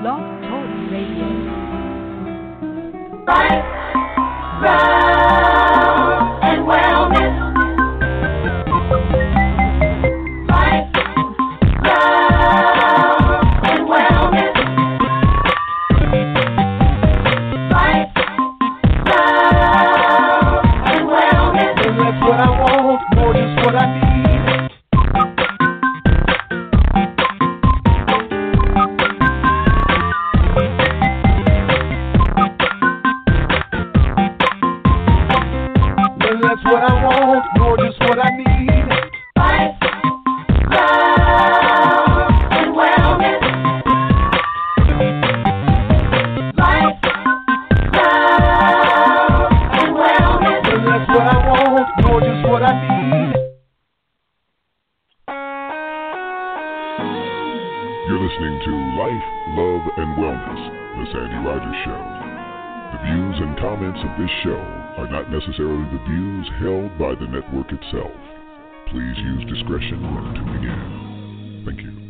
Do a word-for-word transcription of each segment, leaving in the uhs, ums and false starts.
Blog Talk Radio. Life, love, and wellness. Life, love, and wellness. Life, love, and wellness. And that's what I want, more just what I need. That's what I want, more just what I need. Life, love, and wellness. Life, love, and wellness. And that's what I want, more just what I need. You're listening to Life, Love, and Wellness, The Sandy Rogers Show. The views and comments of this show are not necessarily the views held by the network itself. Please use discretion when tuning in. Thank you.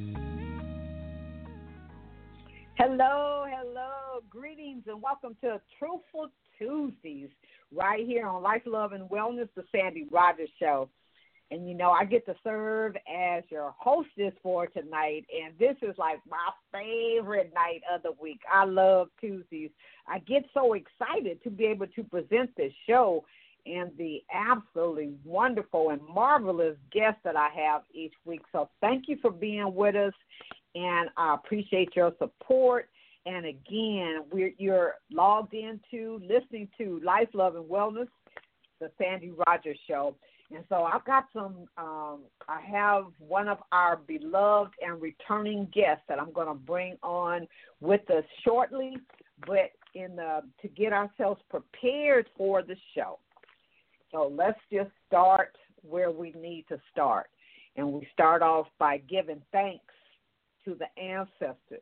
Hello, hello, greetings, and welcome to Truthful Tuesdays right here on Life, Love, and Wellness, the Sandy Rogers Show. And, you know, I get to serve as your hostess for tonight, and this is like my favorite night of the week. I love Tuesdays. I get so excited to be able to present this show and the absolutely wonderful and marvelous guests that I have each week. So thank you for being with us, and I appreciate your support. And, again, we're, you're logged into listening to Life, Love, and Wellness, the Sandy Rogers Show. And so I've got some, um, I have one of our beloved and returning guests that I'm going to bring on with us shortly, but in the, to get ourselves prepared for the show. So let's just start where we need to start. And we start off by giving thanks to the ancestors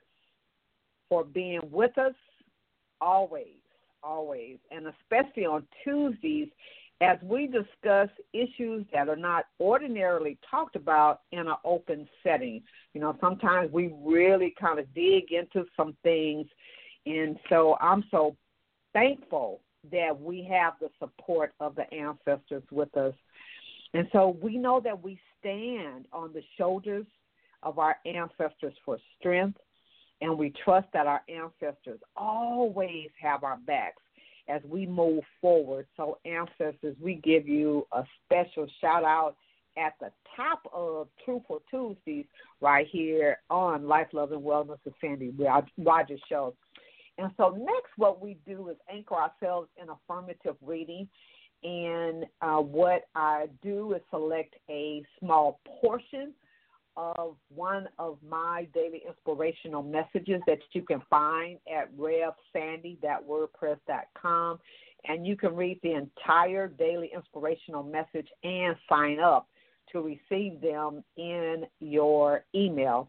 for being with us always, always, and especially on Tuesdays, as we discuss issues that are not ordinarily talked about in an open setting. You know, sometimes we really kind of dig into some things, and so I'm so thankful that we have the support of the ancestors with us. And so we know that we stand on the shoulders of our ancestors for strength, and we trust that our ancestors always have our backs as we move forward. So, ancestors, we give you a special shout-out at the top of Truthful Tuesdays right here on Life, Love, and Wellness, the Sandy Rogers Show. And so next what we do is anchor ourselves in affirmative reading. And uh, what I do is select a small portion of one of my daily inspirational messages that you can find at rev sandy dot wordpress dot com, and you can read the entire daily inspirational message and sign up to receive them in your email.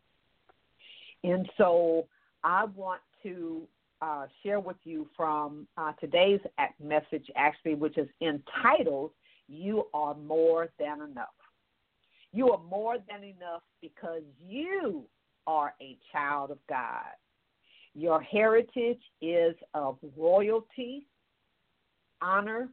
And so I want to uh, share with you from uh, today's message, actually, which is entitled, "You Are More Than Enough." You are more than enough because you are a child of God. Your heritage is of royalty, honor,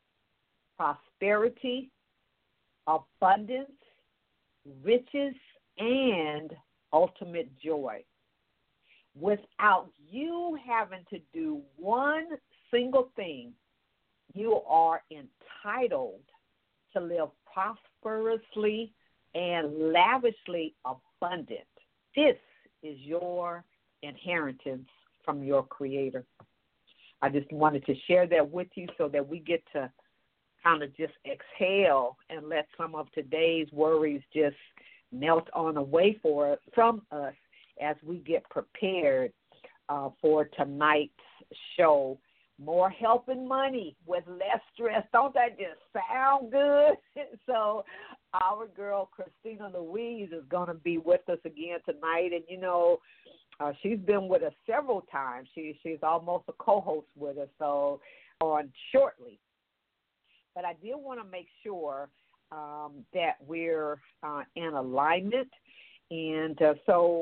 prosperity, abundance, riches, and ultimate joy. Without you having to do one single thing, you are entitled to live prosperously and lavishly abundant. This is your inheritance from your Creator. I just wanted to share that with you so that we get to kind of just exhale and let some of today's worries just melt on away for from us as we get prepared uh, for tonight's show. More help and money with less stress. Don't that just sound good? So our girl, Christina Louise, is going to be with us again tonight. And, you know, uh, she's been with us several times. She She's almost a co-host with us, so on shortly. But I did want to make sure um, that we're uh, in alignment. And uh, so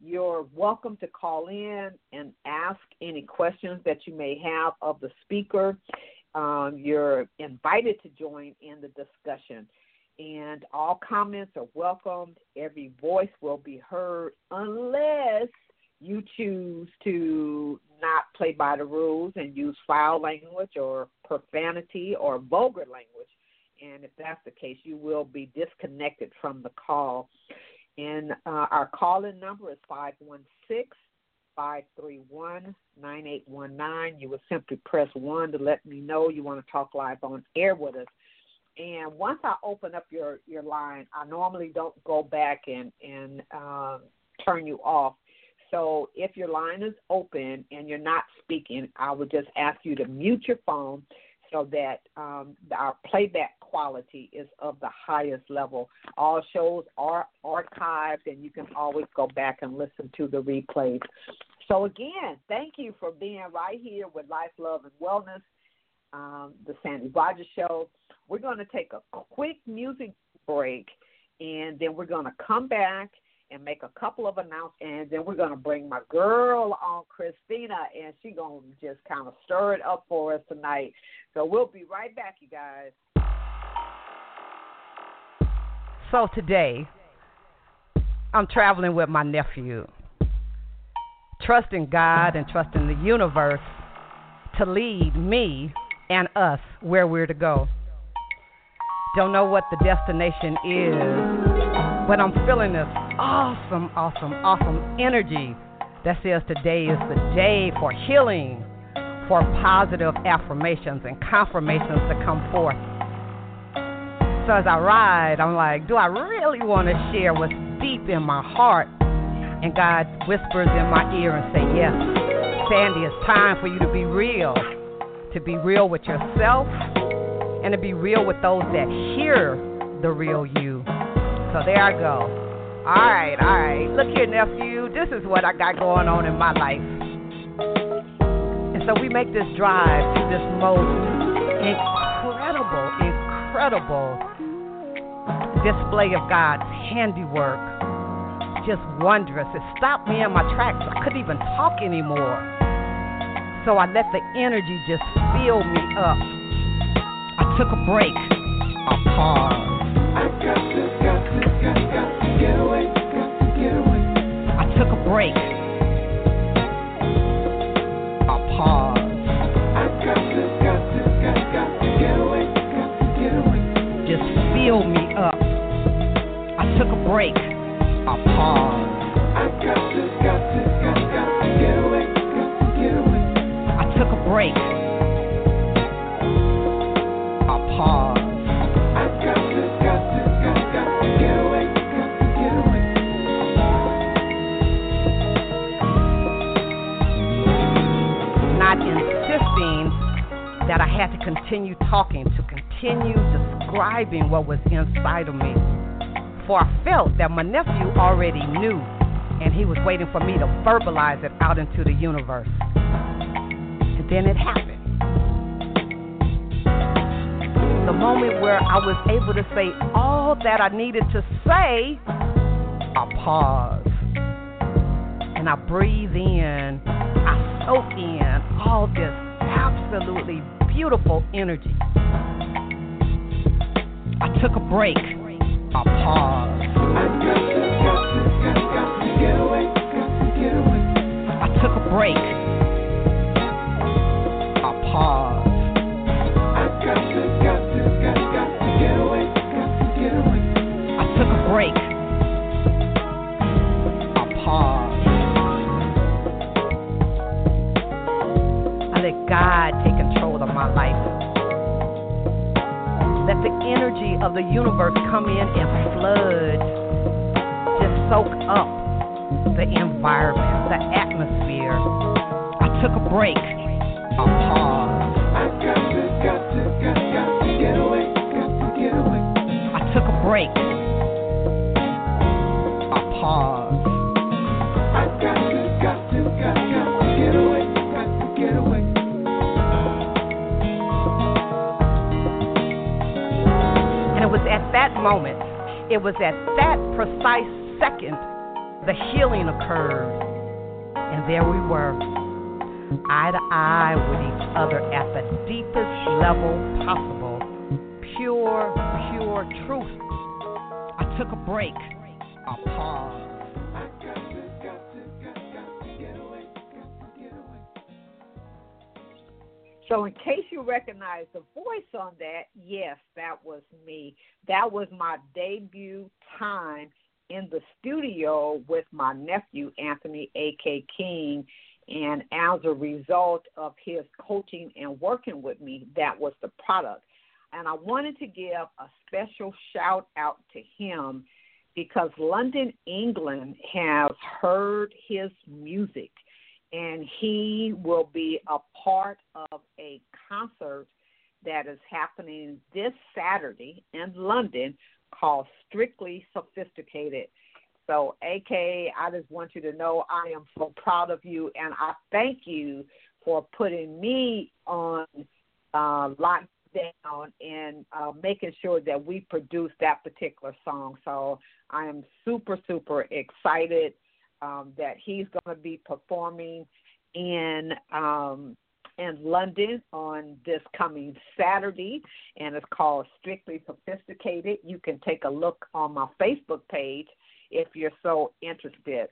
You're welcome to call in and ask any questions that you may have of the speaker. Um, you're invited to join in the discussion. And all comments are welcomed. Every voice will be heard unless you choose to not play by the rules and use foul language or profanity or vulgar language. And if that's the case, you will be disconnected from the call. And uh, our call-in number is five one six, five three one, nine eight one nine. You will simply press one to let me know you want to talk live on air with us. And once I open up your, your line, I normally don't go back and, and um, turn you off. So if your line is open and you're not speaking, I would just ask you to mute your phone so that um, our playback quality is of the highest level. All shows are archived, and you can always go back and listen to the replays. So, again, thank you for being right here with Life, Love, and Wellness, um, the Sandy Rogers Show. We're going to take a quick music break, and then we're going to come back and make a couple of announcements, and then we're going to bring my girl on, Christina, and she's going to just kind of stir it up for us tonight. So we'll be right back, you guys. So today, I'm traveling with my nephew, trusting God and trusting the universe to lead me and us where we're to go. Don't know what the destination is, but I'm feeling this awesome, awesome, awesome energy that says today is the day for healing, for positive affirmations and confirmations to come forth. So as I ride, I'm like, do I really want to share what's deep in my heart? And God whispers in my ear and say, yes, Sandy, it's time for you to be real, to be real with yourself and to be real with those that hear the real you. So there I go. All right, all right. Look here, nephew. This is what I got going on in my life. And so we make this drive to this most incredible, incredible display of God's handiwork. Just wondrous. It stopped me in my tracks. I couldn't even talk anymore. So I let the energy just fill me up. I took a break. I paused. I got to, got to, got, got to get away, got to get away. I took a break. I paused. I got to, got to, got, got to get away, got to get away. Just fill me up. I took a break. I paused. I got to, got to, got, got to get away, got to get away. I took a break. I paused. I got to, got to, got, got to get away, got to get away. Not insisting that I had to continue talking, to continue describing what was inside of me. For I felt that my nephew already knew, and he was waiting for me to verbalize it out into the universe. And then it happened. The moment where I was able to say all that I needed to say, I paused. And I breathe in, I soak in all this absolutely beautiful energy. I took a break. I paused. I got to, got to, got, got to get away, got to get away. I took a break. I paused. I got to, got to, got, got to get away, got to get away. I took a break. I paused. I let God take control of my life. Let the energy of the universe come in and flood, just soak up the environment, the atmosphere. I took a break. I paused. I got to, got to, got, got to get away, got to get away. I took a break. I paused. I got to, got to, got, got to get away, got to get away. And it was at that moment, it was at that precise second the healing occurred, and there we were, eye to eye with each other at the deepest level possible. Pure, pure truth. I took a break, a pause. So in case you recognize the voice on that, yes, that was me. That was my debut time in the studio with my nephew, Anthony A K. King. And as a result of his coaching and working with me, that was the product. And I wanted to give a special shout out to him because London, England has heard his music. And he will be a part of a concert that is happening this Saturday in London called Strictly Sophisticated. So, A K, I just want you to know I am so proud of you, and I thank you for putting me on uh, lockdown and uh, making sure that we produce that particular song. So I am super, super excited Um, that he's going to be performing in um, in London on this coming Saturday, and it's called Strictly Sophisticated. You can take a look on my Facebook page if you're so interested.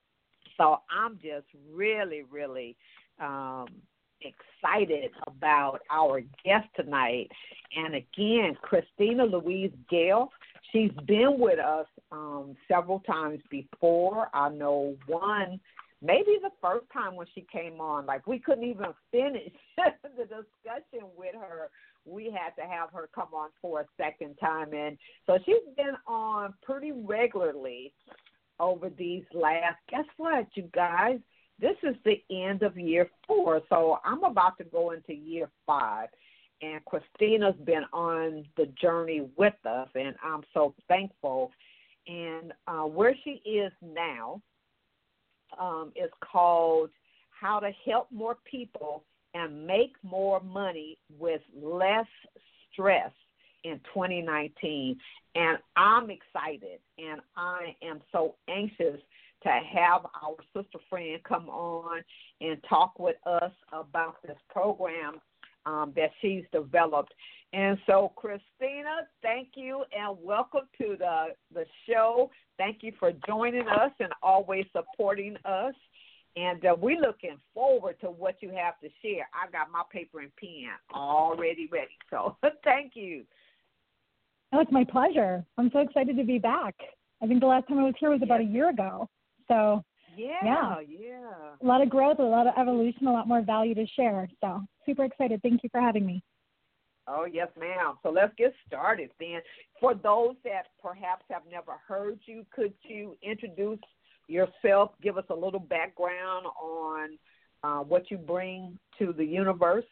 So I'm just really, really um, excited about our guest tonight. And again, Christina Louise Gale. She's been with us um, several times before. I know one, maybe the first time when she came on, like we couldn't even finish the discussion with her. We had to have her come on for a second time. And so she's been on pretty regularly over these last, guess what, you guys? This is the end of year four, so I'm about to go into year five. And Christina's been on the journey with us, and I'm so thankful. And uh, where she is now um, is called How to Help More People and Make More Money with Less Stress in twenty nineteen. And I'm excited, and I am so anxious to have our sister friend come on and talk with us about this program Um, that she's developed. And so, Christina, thank you and welcome to the, the show. Thank you for joining us and always supporting us. And uh, we're looking forward to what you have to share. I got my paper and pen already ready. So thank you. Oh, it's my pleasure. I'm so excited to be back. I think the last time I was here was about a year ago. So, yeah, yeah, yeah. A lot of growth, a lot of evolution, a lot more value to share. So super excited. Thank you for having me. Oh, yes, ma'am. So let's get started then. For those that perhaps have never heard you, could you introduce yourself, give us a little background on uh, what you bring to the universe?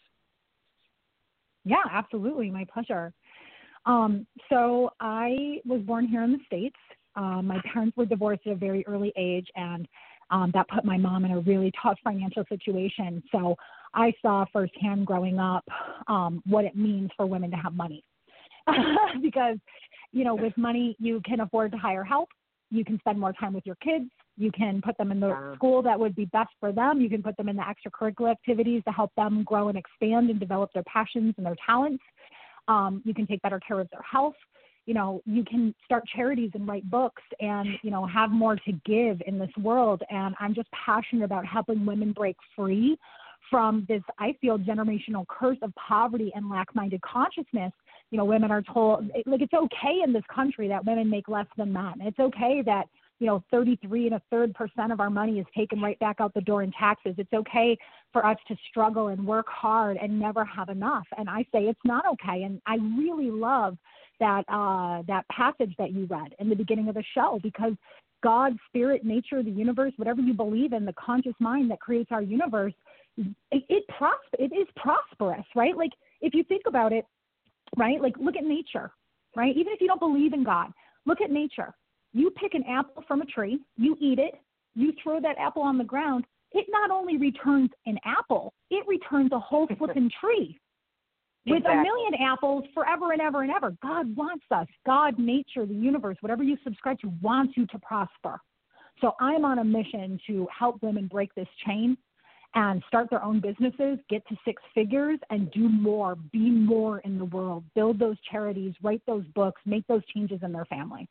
Yeah, absolutely. My pleasure. Um, so I was born here in the States. Um, my parents were divorced at a very early age, and um, that put my mom in a really tough financial situation. So I saw firsthand growing up um, what it means for women to have money. Because, you know, with money, you can afford to hire help. You can spend more time with your kids. You can put them in the Wow. school that would be best for them. You can put them in the extracurricular activities to help them grow and expand and develop their passions and their talents. Um, you can take better care of their health. You know, you can start charities and write books and, you know, have more to give in this world. And I'm just passionate about helping women break free from this, I feel, generational curse of poverty and lack-minded consciousness. You know, women are told, like, it's okay in this country that women make less than men. It's okay that, you know, thirty-three and a third percent of our money is taken right back out the door in taxes. It's okay for us to struggle and work hard and never have enough. And I say it's not okay. And I really love that uh, that passage that you read in the beginning of the show, because God, spirit, nature, the universe, whatever you believe in, the conscious mind that creates our universe, it it, pros- it is prosperous, right? Like, if you think about it, right, like, look at nature, right? Even if you don't believe in God, look at nature. You pick an apple from a tree, you eat it, you throw that apple on the ground, it not only returns an apple, it returns a whole flipping tree. With Exactly. a million apples forever and ever and ever. God wants us. God, nature, the universe, whatever you subscribe to, wants you to prosper. So I'm on a mission to help women break this chain and start their own businesses, get to six figures, and do more, be more in the world, build those charities, write those books, make those changes in their family.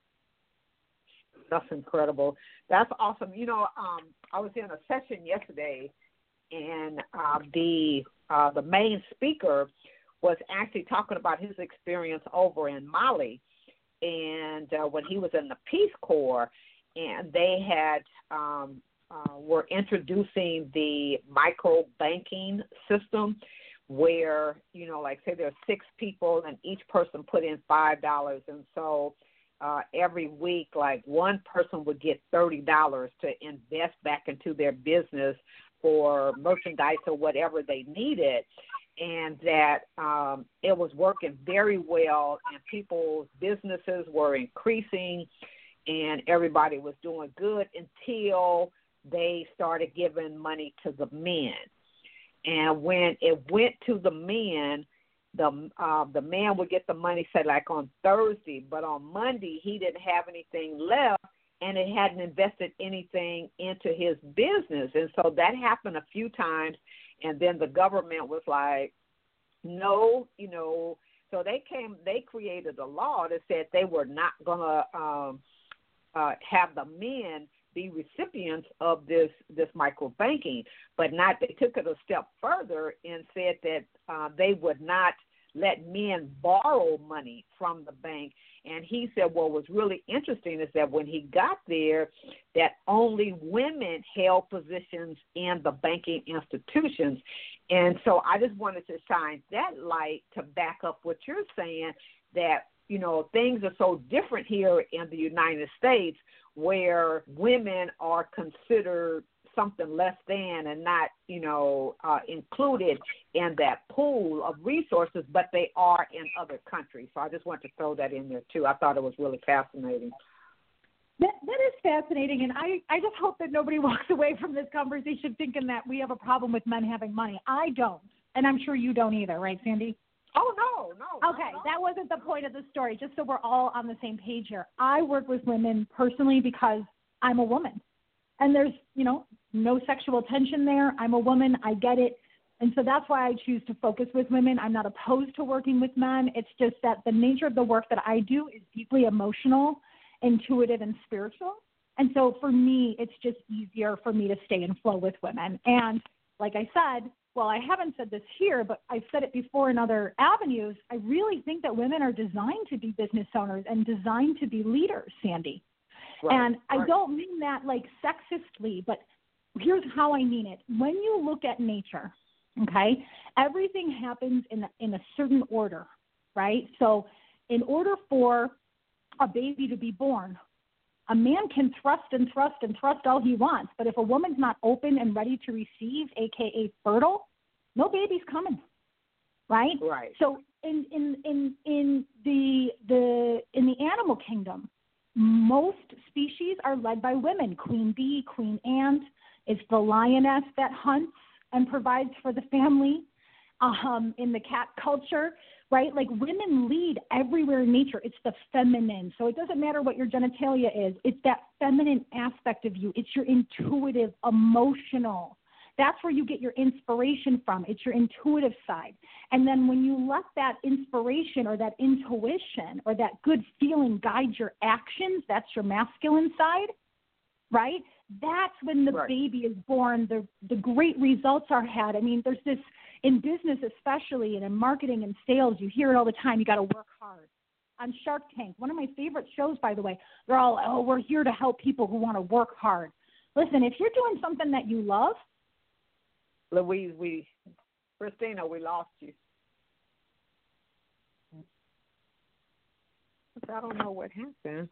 That's incredible. That's awesome. You know, um, I was in a session yesterday, and uh, the uh, the main speaker was actually talking about his experience over in Mali, and uh, when he was in the Peace Corps, and they had um, uh, were introducing the micro banking system, where you know, like say there's six people, and each person put in five dollars, and so uh, every week, like one person would get thirty dollars to invest back into their business for merchandise or whatever they needed. And that um, it was working very well, and people's businesses were increasing, and everybody was doing good until they started giving money to the men. And when it went to the men, the uh, the man would get the money, say, like on Thursday, but on Monday he didn't have anything left, and it hadn't invested anything into his business. And so that happened a few times. And then the government was like, no, you know, so they came, they created a law that said they were not going to um, uh, have the men be recipients of this, this micro banking, but not, they took it a step further and said that uh, they would not let men borrow money from the bank. And he said what was really interesting is that when he got there, that only women held positions in the banking institutions. And so I just wanted to shine that light to back up what you're saying, that, you know, things are so different here in the United States, where women are considered something less than and not, you know, uh, included in that pool of resources, but they are in other countries. So I just want to throw that in there, too. I thought it was really fascinating. That, that is fascinating, and I, I just hope that nobody walks away from this conversation thinking that we have a problem with men having money. I don't, and I'm sure you don't either, right, Sandy? Oh, no, no. Okay, that wasn't the point of the story, just so we're all on the same page here. I work with women personally because I'm a woman, and there's, you know, no sexual tension there. I'm a woman. I get it. And so that's why I choose to focus with women. I'm not opposed to working with men. It's just that the nature of the work that I do is deeply emotional, intuitive, and spiritual. And so for me, it's just easier for me to stay in flow with women. And like I said, well, I haven't said this here, but I've said it before in other avenues, I really think that women are designed to be business owners and designed to be leaders, Sandy. Right, and I right. don't mean that like sexistly, but here's how I mean it. When you look at nature, okay, everything happens in a, in a certain order, right? So in order for a baby to be born, a man can thrust and thrust and thrust all he wants, but if a woman's not open and ready to receive, aka fertile, no baby's coming, right? Right. So in in in in the the in the animal kingdom, most species are led by women. Queen bee, queen ant. It's the lioness that hunts and provides for the family. Um, in the cat culture, right? Like women lead everywhere in nature. It's the feminine. So it doesn't matter what your genitalia is. It's that feminine aspect of you. It's your intuitive, emotional. That's where you get your inspiration from. It's your intuitive side. And then when you let that inspiration or that intuition or that good feeling guide your actions, that's your masculine side, right? That's when the right. baby is born. The the great results are had. I mean, there's this, in business especially, and in marketing and sales, you hear it all the time, you got to work hard. On Shark Tank, one of my favorite shows, by the way, they're all, oh, we're here to help people who want to work hard. Listen, if you're doing something that you love. Louise, we, Christina, we lost you. I don't know what happened.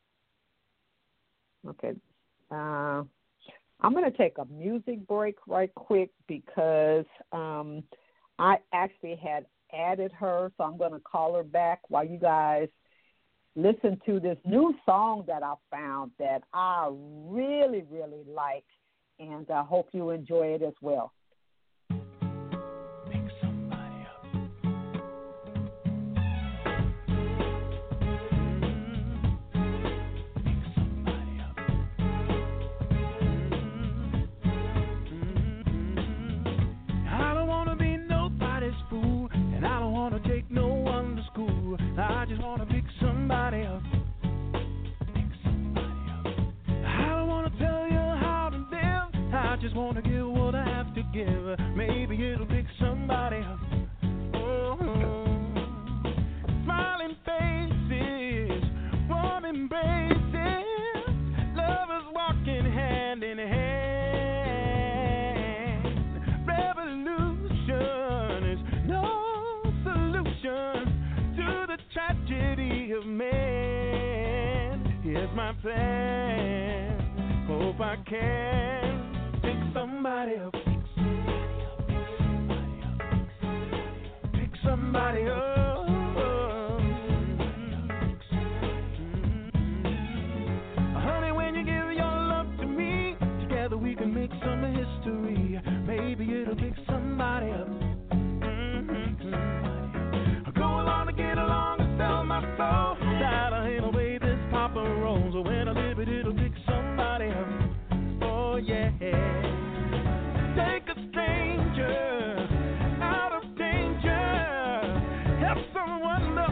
Okay. Uh, I'm going to take a music break right quick because um, I actually had added her, so I'm going to call her back while you guys listen to this new song that I found that I really, really like, and I hope you enjoy it as well. just wanna give what I have to give. Maybe it'll pick somebody up. Oh, smiling faces, warm embraces, lovers walking hand in hand. Revolution is no solution to the tragedy of man. Here's my plan. Hope I can pick somebody up. Pick somebody up. Honey, when you give your love to me, together we can make some history. Maybe it'll pick somebody up. Mm-hmm. Go along to get along and sell my soul. That ain't the way this Papa rolls. When I live it, it'll pick somebody up. Oh yeah. Take a stranger out of danger. Help someone to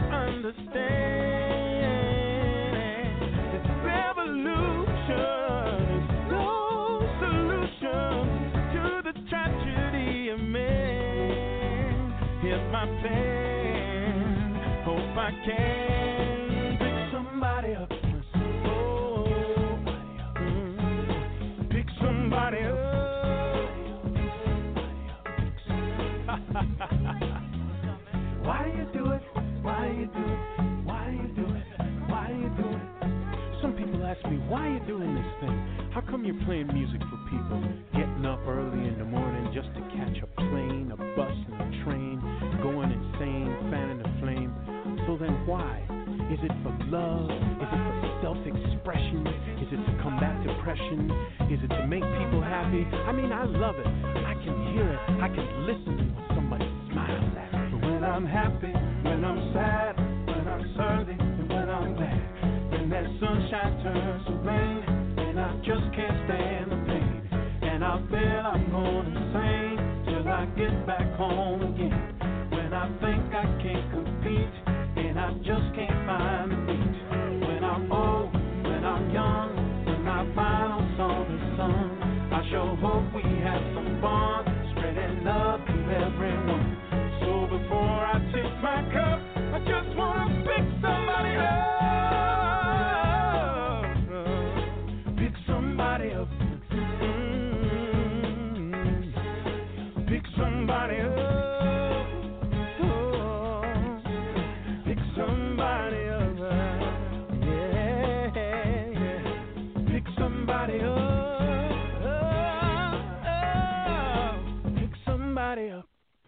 understand. Revolution is no solution to the tragedy of man. Here's my plan. Hope I can pick somebody up. Somebody up. Why do you do it? Why do you do it? Why do you do it? Why do you do it? Some people ask me, why are you doing this thing? How come you're playing music for people? Getting up early in the morning just to catch a plane, a bus, and a train, going insane, fanning the flame. So then why? Is it for love? Is it for self-expression? Is it to combat depression? Is it to make people happy? I mean, I love it. I can hear it. I can listen when somebody smiles at me. When I'm happy, when I'm sad, when I'm surly, and when I'm glad. When that sunshine turns to rain, and I just can't stand the pain. And I feel I'm going insane till I get back home again. When I think I can't compete, and I just can't find the beat. When I'm old, when I'm young, when my final song is sung, I sure hope we have some fun, spreading love to everyone. So before I tip my cup, I just wanna pick somebody up. Pick somebody up. Mm-hmm. Pick somebody up. Somebody up, yeah, yeah. Pick somebody up, oh, oh. Pick somebody up.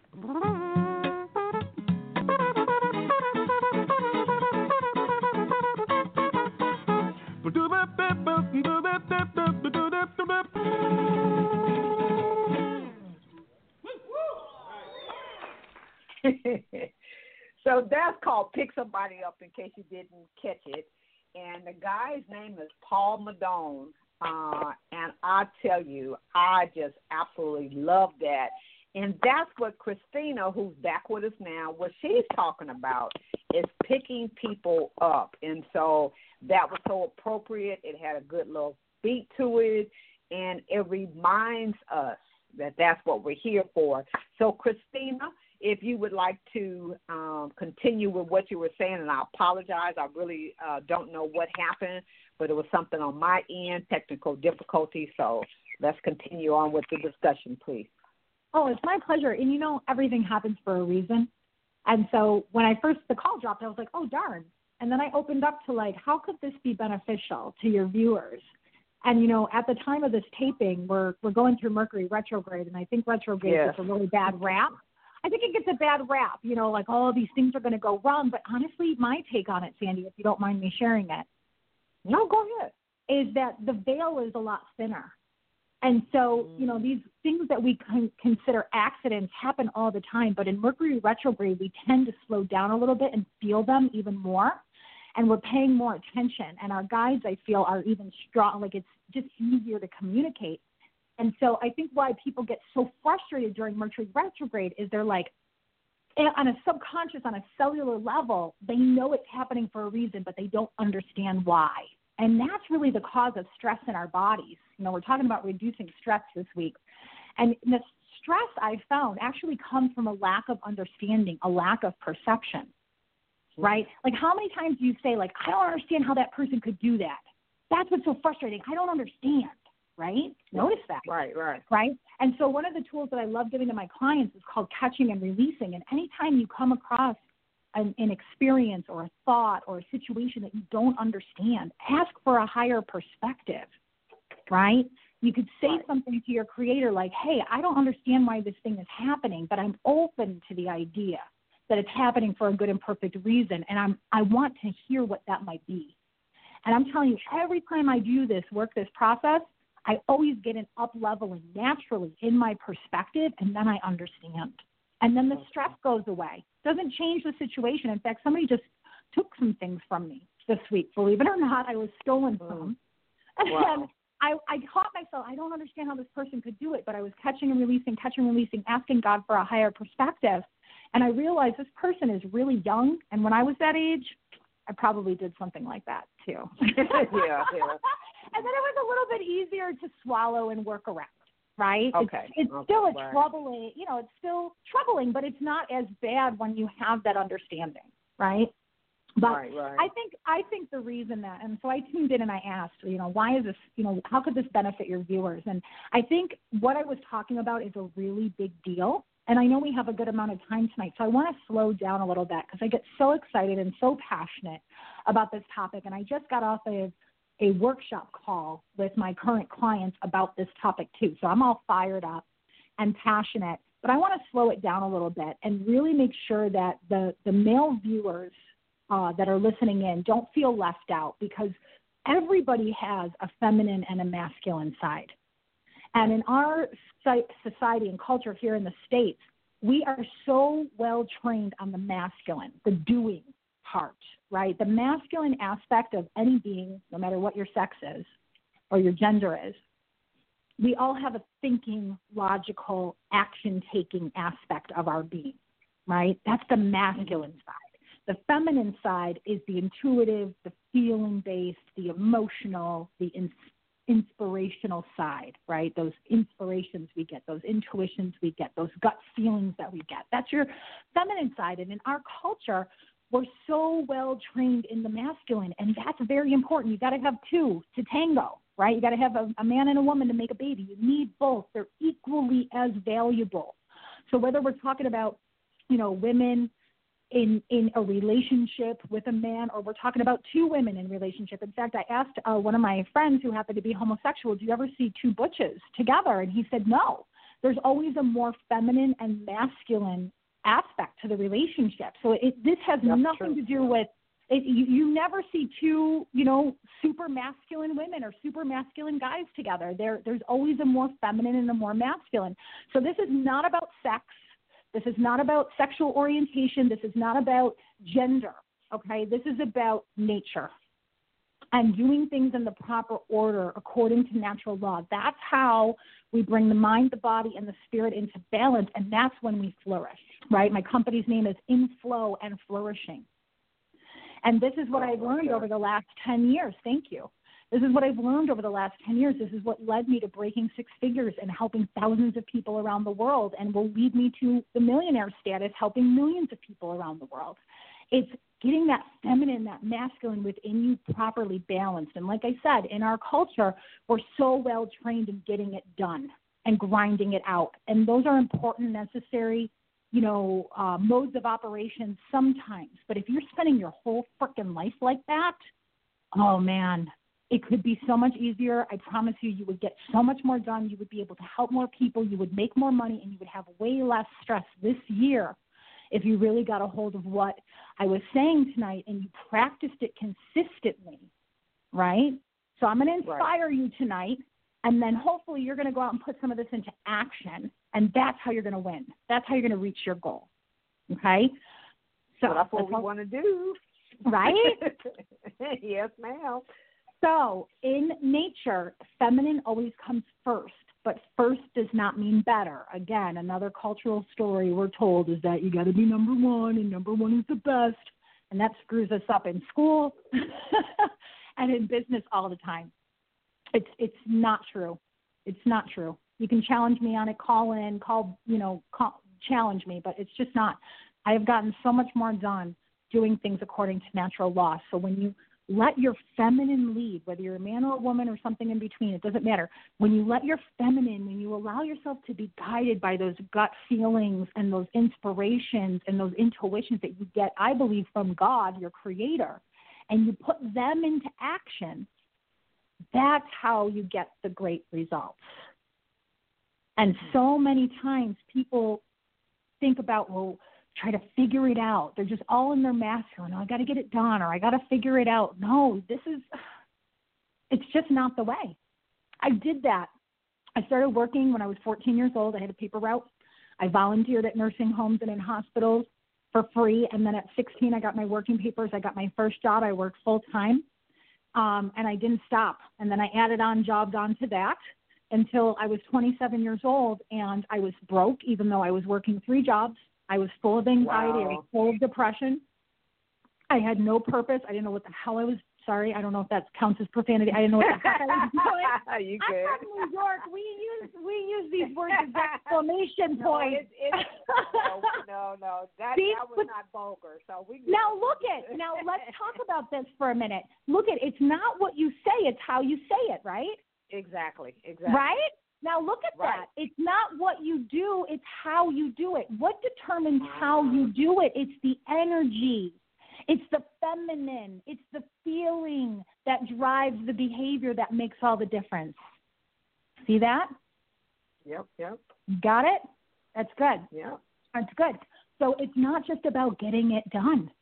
So that's called Pick Somebody Up, in case you didn't catch it. And the guy's name is Paul Madone. Uh, and I tell you, I just absolutely love that. And that's what Christina, who's back with us now, what she's talking about is picking people up. And so that was so appropriate. It had a good little beat to it. And it reminds us that that's what we're here for. So, Christina, if you would like to um, continue with what you were saying, and I apologize, I really uh, don't know what happened, but it was something on my end, technical difficulty, so let's continue on with the discussion, please. Oh, it's my pleasure. And, you know, everything happens for a reason. And so when I first, the call dropped, I was like, oh, darn. And then I opened up to, like, how could this be beneficial to your viewers? And, you know, at the time of this taping, we're we're going through Mercury retrograde, and I think retrograde Yes. gets a really bad rap. I think it gets a bad rap, you know, like all of these things are going to go wrong. But honestly, my take on it, Sandy, if you don't mind me sharing it, No, go ahead. is that the veil is a lot thinner. And so, you know, these things that we con- consider accidents happen all the time. But in Mercury retrograde, we tend to slow down a little bit and feel them even more. And we're paying more attention. And our guides, I feel, are even strong. Like, it's just easier to communicate. And so I think why people get so frustrated during Mercury retrograde is they're like, on a subconscious, on a cellular level, they know it's happening for a reason, but they don't understand why. And that's really the cause of stress in our bodies. You know, we're talking about reducing stress this week. And the stress I found actually comes from a lack of understanding, a lack of perception, right? Like how many times do you say, like, I don't understand how that person could do that. That's what's so frustrating. I don't understand, right? Notice that. Right, right. Right? And so one of the tools that I love giving to my clients is called catching and releasing. And anytime you come across an, an experience or a thought or a situation that you don't understand, ask for a higher perspective, right? You could say right. something to your creator like, hey, I don't understand why this thing is happening, but I'm open to the idea that it's happening for a good and perfect reason, and I'm I want to hear what that might be. And I'm telling you, every time I do this, work this process, I always get an up-leveling naturally in my perspective, and then I understand. And then the stress goes away. Doesn't change the situation. In fact, somebody just took some things from me this week. Believe it or not, I was stolen from. Wow. And I, I caught myself. I don't understand how this person could do it, but I was catching and releasing, catching and releasing, asking God for a higher perspective. And I realized this person is really young. And when I was that age, I probably did something like that too. yeah, yeah. And then it was a little bit easier to swallow and work around, right? Okay. It's, it's okay. still a right. troubling, you know, it's still troubling, but it's not as bad when you have that understanding, right? But right, right. I think I think the reason that, and so I tuned in and I asked, you know, why is this, you know, how could this benefit your viewers? And I think what I was talking about is a really big deal. And I know we have a good amount of time tonight, so I want to slow down a little bit because I get so excited and so passionate about this topic. And I just got off of a workshop call with my current clients about this topic too. So I'm all fired up and passionate. But I want to slow it down a little bit and really make sure that the, the male viewers uh, that are listening in don't feel left out, because everybody has a feminine and a masculine side. And in our society and culture here in the States, we are so well trained on the masculine, the doing part, right? The masculine aspect of any being, no matter what your sex is or your gender is, we all have a thinking, logical, action-taking aspect of our being, right? That's the masculine side. The feminine side is the intuitive, the feeling-based, the emotional, the in- inspirational side, right? Those inspirations we get, those intuitions we get, those gut feelings that we get. That's your feminine side. And in our culture, we're so well trained in the masculine, and that's very important. You got to have two to tango, right? You got to have a, a man and a woman to make a baby. You need both. They're equally as valuable. So whether we're talking about, you know, women in in a relationship with a man, or we're talking about two women in a relationship. In fact, I asked uh, one of my friends who happened to be homosexual, do you ever see two butches together? And he said, no. There's always a more feminine and masculine aspect to the relationship. So it, this has That's nothing true. to do with, it, you, you never see two, you know, super masculine women or super masculine guys together. There, there's always a more feminine and a more masculine. So this is not about sex. This is not about sexual orientation. This is not about gender, okay? This is about nature and doing things in the proper order according to natural law. That's how we bring the mind, the body, and the spirit into balance, and that's when we flourish, right? My company's name is Inflow and Flourishing. And this is what I've learned over the last ten years. Thank you. This is what I've learned over the last ten years. This is what led me to breaking six figures and helping thousands of people around the world, and will lead me to the millionaire status, helping millions of people around the world. It's getting that feminine, that masculine within you properly balanced. And like I said, in our culture, we're so well trained in getting it done and grinding it out. And those are important, necessary, you know, uh, modes of operation sometimes. But if you're spending your whole freaking life like that, oh, man, it could be so much easier. I promise you, you would get so much more done. You would be able to help more people. You would make more money, and you would have way less stress this year if you really got a hold of what I was saying tonight and you practiced it consistently, right? So I'm going to inspire right. you tonight, and then hopefully you're going to go out and put some of this into action, and that's how you're going to win. That's how you're going to reach your goal, okay? So well, that's what that's we how, want to do. Right? Yes, ma'am. So in nature, feminine always comes first, but first does not mean better. Again, another cultural story we're told is that you got to be number one, and number one is the best, and that screws us up in school. and in business all the time. It's it's not true. It's not true. You can challenge me on it, call in, call, you know, call, challenge me, but it's just not. I have gotten so much more done doing things according to natural law. So when you let your feminine lead, whether you're a man or a woman or something in between, it doesn't matter. When you let your feminine, when you allow yourself to be guided by those gut feelings and those inspirations and those intuitions that you get, I believe, from God, your creator, and you put them into action, that's how you get the great results. And so many times people think about, well, try to figure it out. They're just all in their masculine. Oh, I got to get it done, or I got to figure it out. No, this is, it's just not the way. I did that. I started working when I was fourteen years old. I had a paper route. I volunteered at nursing homes and in hospitals for free. And then at sixteen, I got my working papers. I got my first job. I worked full time. Um, and I didn't stop. And then I added on jobs onto that until I was twenty-seven years old, and I was broke, even though I was working three jobs. I was full of anxiety. Wow. I was full of depression. I had no purpose. I didn't know what the hell I was. Sorry, I don't know if that counts as profanity. I didn't know what the heck I was doing. you I'm good. from New York. We use we use these words as exclamation No, points. it's, it's, no, no, no. That, See, that was but- not vulgar. So we Now look at now let's talk about this for a minute. Look at it's not what you say, it's how you say it, right? Exactly, exactly. Right? Now look at Right. that. It's not what you do, it's how you do it. What determines how you do it? It's the energy. It's the feminine. It's the feeling that drives the behavior that makes all the difference. See that? Yep, yep, Got it? That's good. yep. That's good. So it's not just about getting it done.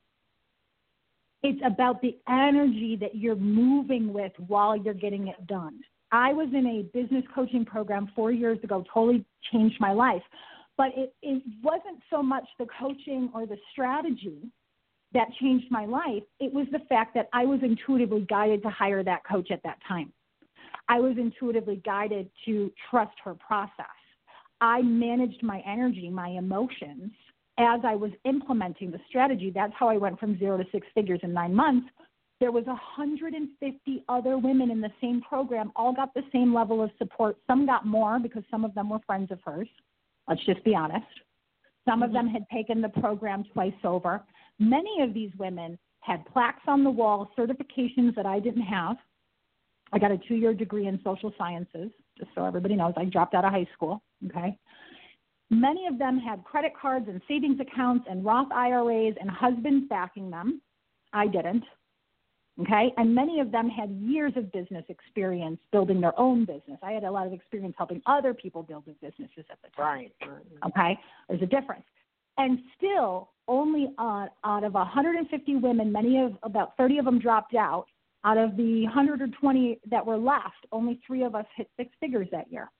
It's about the energy that you're moving with while you're getting it done. I was in a business coaching program four years ago, totally changed my life. But it, it wasn't so much the coaching or the strategy that changed my life. It was the fact that I was intuitively guided to hire that coach at that time. I was intuitively guided to trust her process. I managed my energy, my emotions, as I was implementing the strategy. That's how I went from zero to six figures in nine months. There was one hundred fifty other women in the same program, all got the same level of support. Some got more because some of them were friends of hers. Let's just be honest. Some of them had taken the program twice over. Many of these women had plaques on the wall, certifications that I didn't have. I got a two-year degree in social sciences, just so everybody knows. I dropped out of high school, okay? Many of them had credit cards and savings accounts and Roth I R As and husbands backing them. I didn't, okay? And many of them had years of business experience building their own business. I had a lot of experience helping other people build their businesses at the time. Right. Okay? There's a difference. And still, only uh, out of one hundred fifty women, many of, about thirty of them dropped out. Out of the one hundred twenty that were left, only three of us hit six figures that year.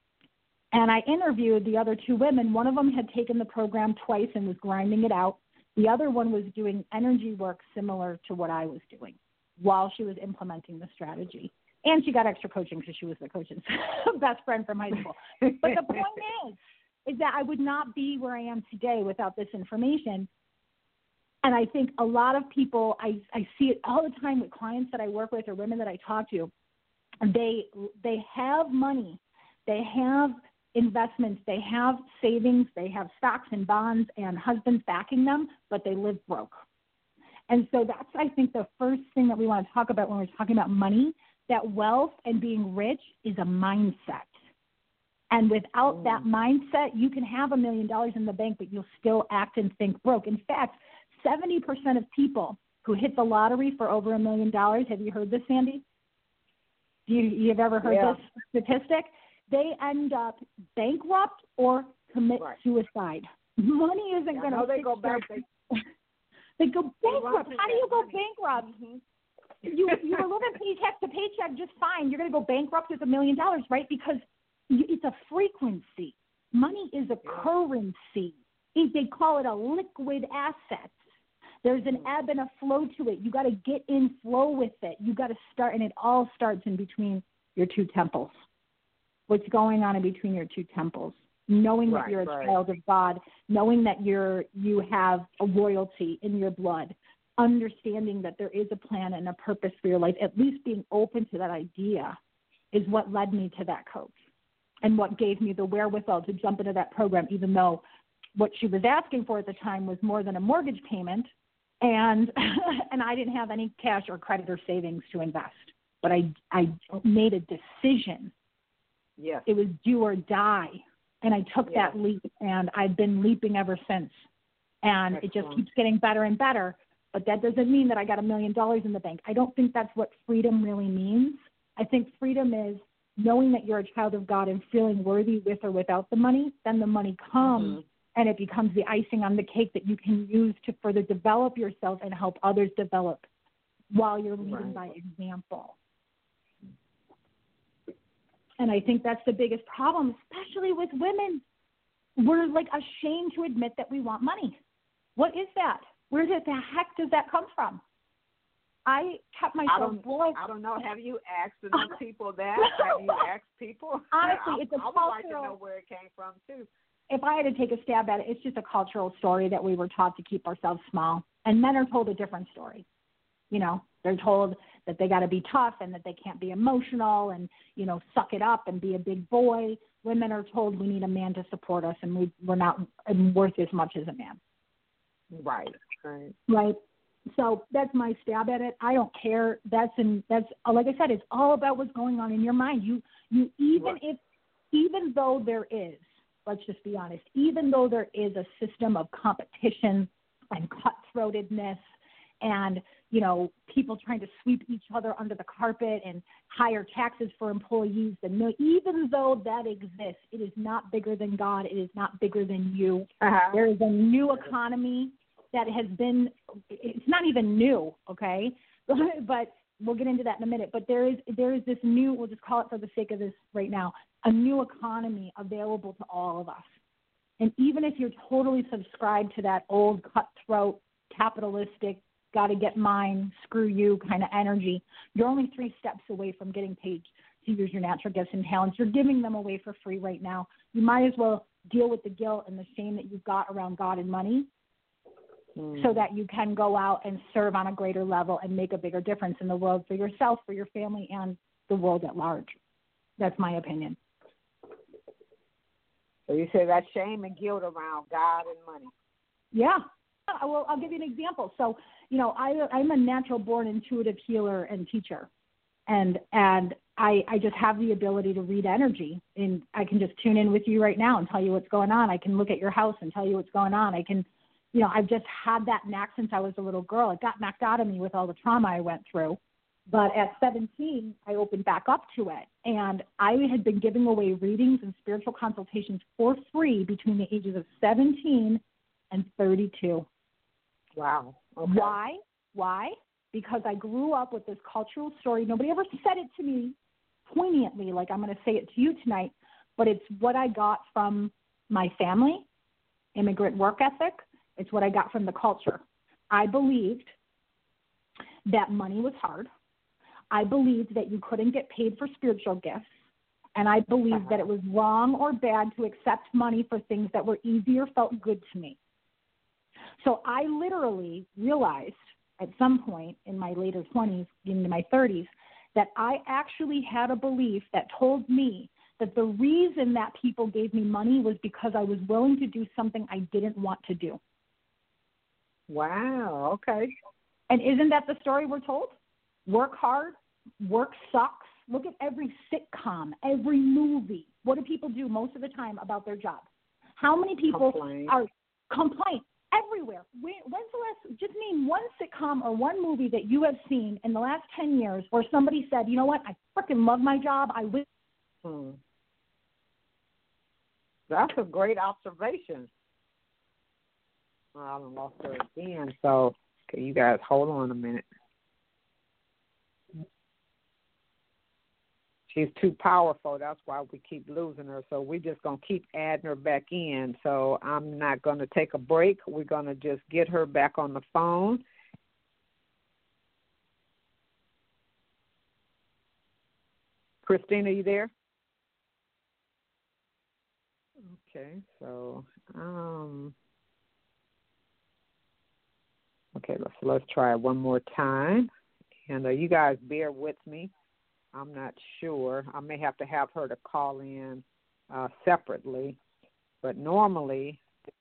And I interviewed the other two women. One of them had taken the program twice and was grinding it out. The other one was doing energy work similar to what I was doing while she was implementing the strategy. And she got extra coaching because she was the coach's best friend from high school. But the point is, is that I would not be where I am today without this information. And I think a lot of people, I, I see it all the time with clients that I work with or women that I talk to. They they have money, they have investments, they have savings, they have stocks and bonds and husbands backing them, but they live broke. And so that's, I think, the first thing that we want to talk about when we're talking about money, that wealth and being rich is a mindset. And without mm. that mindset, you can have a million dollars in the bank, but you'll still act and think broke. In fact, seventy percent of people who hit the lottery for over a million dollars, have you heard this, Sandy? You, you've ever heard yeah. this statistic? They end up bankrupt or commit right. suicide. Money isn't yeah, going to. They go back. They, they go bankrupt. How do you go money. bankrupt? Mm-hmm. You you were living paycheck to paycheck just fine. You're going to go bankrupt with a million dollars, right? Because you, it's a frequency. Money is a yeah. currency. They call it a liquid asset. There's an ebb and a flow to it. You got to get in flow with it. You got to start, and it all starts in between your two temples. What's going on in between your two temples? Knowing right, that you're a right. child of God, knowing that you're you have a royalty in your blood, understanding that there is a plan and a purpose for your life, at least being open to that idea, is what led me to that coach and what gave me the wherewithal to jump into that program, even though what she was asking for at the time was more than a mortgage payment, and and I didn't have any cash or credit or savings to invest. But I I made a decision. Yes. It was do or die, and I took Yes. that leap, and I've been leaping ever since. And it just Excellent. keeps getting better and better. But that doesn't mean that I got a million dollars in the bank. I don't think that's what freedom really means. I think freedom is knowing that you're a child of God and feeling worthy with or without the money. Then the money comes, Mhm. and it becomes the icing on the cake that you can use to further develop yourself and help others develop while you're leading Right. by example. And I think that's the biggest problem, especially with women. We're like ashamed to admit that we want money. What is that? Where the heck does that come from? I kept I myself don't, bored. I don't know. Have you asked enough people that? Have you asked people? Honestly, I, it's a I would like to cultural- know where it came from, too. If I had to take a stab at it, it's just a cultural story that we were taught to keep ourselves small. And men are told a different story. You know, they're told that they got to be tough and that they can't be emotional and, you know, suck it up and be a big boy. Women are told we need a man to support us and we, we're not worth as much as a man. Right, right. Right. So that's my stab at it. I don't care. That's in, that's like I said, it's all about what's going on in your mind. You you even Right. if even though there is, let's just be honest, even though there is a system of competition and cutthroatedness and, you know, people trying to sweep each other under the carpet and higher taxes for employees, and no, even though that exists, it is not bigger than God. It is not bigger than you. Uh-huh. There is a new economy that has been, it's not even new, okay? But we'll get into that in a minute. But there is there is this new, we'll just call it for the sake of this right now, a new economy available to all of us. And even if you're totally subscribed to that old cutthroat, capitalistic, got to get mine, screw you kind of energy, you're only three steps away from getting paid to use your natural gifts and talents. You're giving them away for free right now. You might as well deal with the guilt and the shame that you've got around God and money Mm. so that you can go out and serve on a greater level and make a bigger difference in the world for yourself, for your family, and the world at large. That's my opinion. So you say that shame and guilt around God and money. Yeah. Well, I'll give you an example. So, you know, I, I'm a natural-born intuitive healer and teacher, and and I, I just have the ability to read energy, and I can just tune in with you right now and tell you what's going on. I can look at your house and tell you what's going on. I can, you know, I've just had that knack since I was a little girl. It got knocked out of me with all the trauma I went through. But at seventeen, I opened back up to it. And I had been giving away readings and spiritual consultations for free between the ages of seventeen and thirty-two. Wow. Okay. Why? Why? Because I grew up with this cultural story. Nobody ever said it to me poignantly like I'm going to say it to you tonight, but it's what I got from my family, immigrant work ethic. It's what I got from the culture. I believed that money was hard. I believed that you couldn't get paid for spiritual gifts. And I believed Uh-huh. that it was wrong or bad to accept money for things that were easy or felt good to me. So I literally realized at some point in my later twenties, into my thirties, that I actually had a belief that told me that the reason that people gave me money was because I was willing to do something I didn't want to do. Wow. Okay. And isn't that the story we're told? Work hard, work sucks. Look at every sitcom, every movie. What do people do most of the time about their job? How many people Complain. are complain everywhere? When, when's the last, just name one sitcom or one movie that you have seen in the last ten years where somebody said, you know what, I freaking love my job. I wish. Hmm. That's a great observation. Well, I done lost her again, so can you guys hold on a minute? She's too powerful. That's why we keep losing her. So we're just going to keep adding her back in. So I'm not going to take a break. We're going to just get her back on the phone. Christina, you there? Okay, so um, Okay, let's let's try it one more time. And uh, you guys bear with me. I'm not sure. I may have to have her to call in uh, separately, but normally.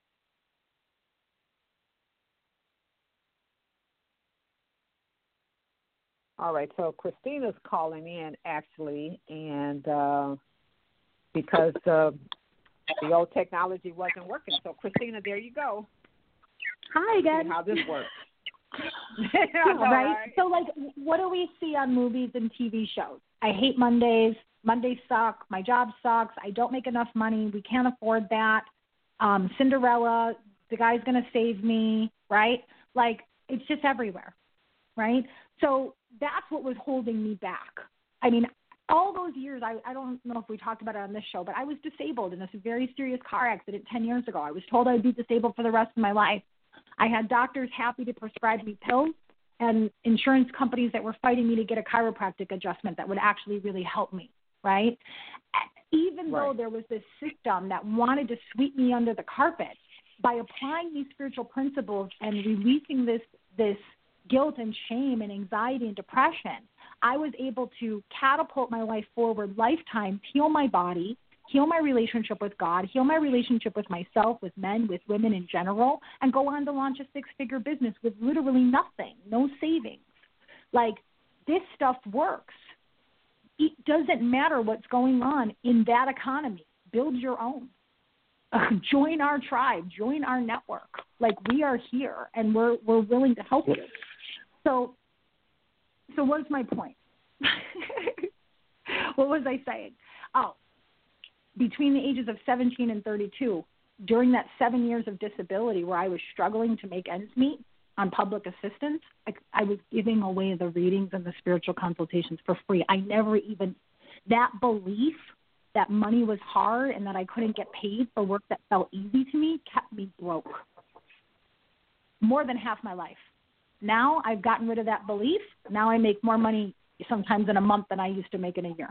All right, so Christina's calling in actually, and uh, because uh, the old technology wasn't working. So Christina, there you go. Hi again. See how this works. Yeah, right? So, like, what do we see on movies and T V shows? I hate Mondays. Mondays suck. My job sucks. I don't make enough money. We can't afford that. Um, Cinderella, the guy's going to save me, right? Like, it's just everywhere, right? So that's what was holding me back. I mean, all those years, I, I don't know if we talked about it on this show, but I was disabled in this very serious car accident ten years ago. I was told I'd be disabled for the rest of my life. I had doctors happy to prescribe me pills and insurance companies that were fighting me to get a chiropractic adjustment that would actually really help me, right? Even right. though there was this system that wanted to sweep me under the carpet, by applying these spiritual principles and releasing this this guilt and shame and anxiety and depression, I was able to catapult my life forward lifetimes, heal my body, heal my relationship with God, heal my relationship with myself, with men, with women in general, and go on to launch a six-figure business with literally nothing, no savings. Like, this stuff works. It doesn't matter what's going on in that economy. Build your own. Uh, join our tribe. Join our network. Like, we are here, and we're we're willing to help you. So, so what's my point? What was I saying? Oh, between the ages of seventeen and thirty-two, during that seven years of disability where I was struggling to make ends meet on public assistance, I, I was giving away the readings and the spiritual consultations for free. I never even, that belief that money was hard and that I couldn't get paid for work that felt easy to me kept me broke. More than half my life. Now I've gotten rid of that belief. Now I make more money sometimes in a month than I used to make in a year.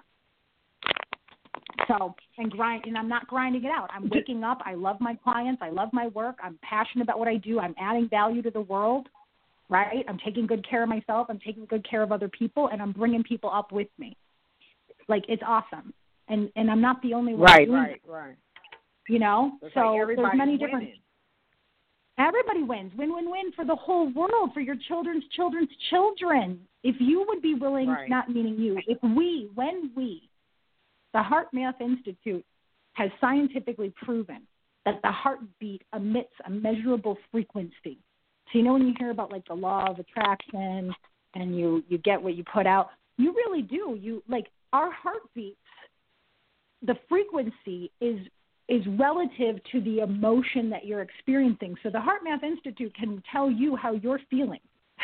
So, and grind, and I'm not grinding it out. I'm waking up. I love my clients. I love my work. I'm passionate about what I do. I'm adding value to the world, right? I'm taking good care of myself. I'm taking good care of other people, and I'm bringing people up with me. Like, it's awesome. And and I'm not the only one right, doing right, it. Right, right. You know? It's so like there's many different. winning. Everybody wins. Win, win, win for the whole world, for your children's children's children. If you would be willing, Right. not meaning you, if we, when we, the Heart Math Institute has scientifically proven that the heartbeat emits a measurable frequency. So, you know, when you hear about, like, the law of attraction and you, you get what you put out, you really do. You, like, our heartbeats, the frequency is is relative to the emotion that you're experiencing. So the Heart Math Institute can tell you how you're feeling,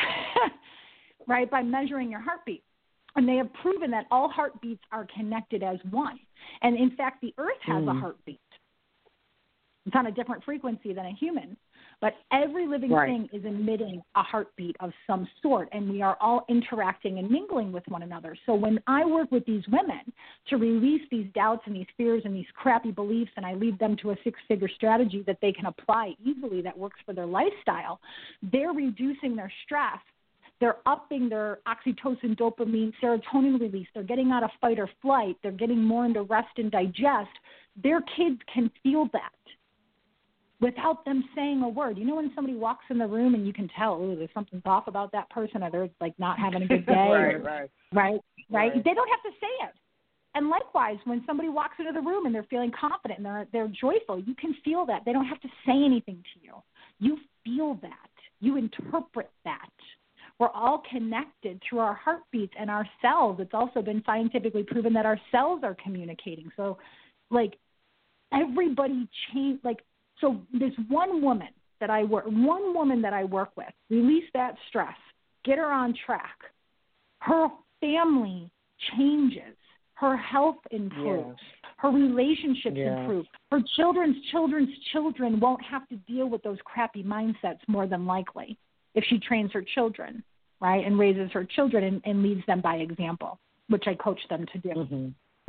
right, by measuring your heartbeat. And they have proven that all heartbeats are connected as one. And, in fact, the earth has mm. a heartbeat. It's on a different frequency than a human. But every living right. thing is emitting a heartbeat of some sort, and we are all interacting and mingling with one another. So when I work with these women to release these doubts and these fears and these crappy beliefs, and I lead them to a six-figure strategy that they can apply easily that works for their lifestyle, they're reducing their stress. They're upping their oxytocin, dopamine, serotonin release. They're getting out of fight or flight. They're getting more into rest and digest. Their kids can feel that without them saying a word. You know when somebody walks in the room and you can tell, oh, there's something off about that person, or they're, like, not having a good day. right, or, right, right, right. right. They don't have to say it. And likewise, when somebody walks into the room and they're feeling confident and they're, they're joyful, you can feel that. They don't have to say anything to you. You feel that. You interpret that. We're all connected through our heartbeats and our cells. It's also been scientifically proven that our cells are communicating. So, like, everybody change, like, so this one woman that I work, one woman that I work with, release that stress, get her on track. Her family changes. Her health improves. Yeah. Her relationships yeah. improve. Her children's children's children won't have to deal with those crappy mindsets more than likely if she trains her children, right, and raises her children and, and leads them by example, which I coach them to do. Mm-hmm.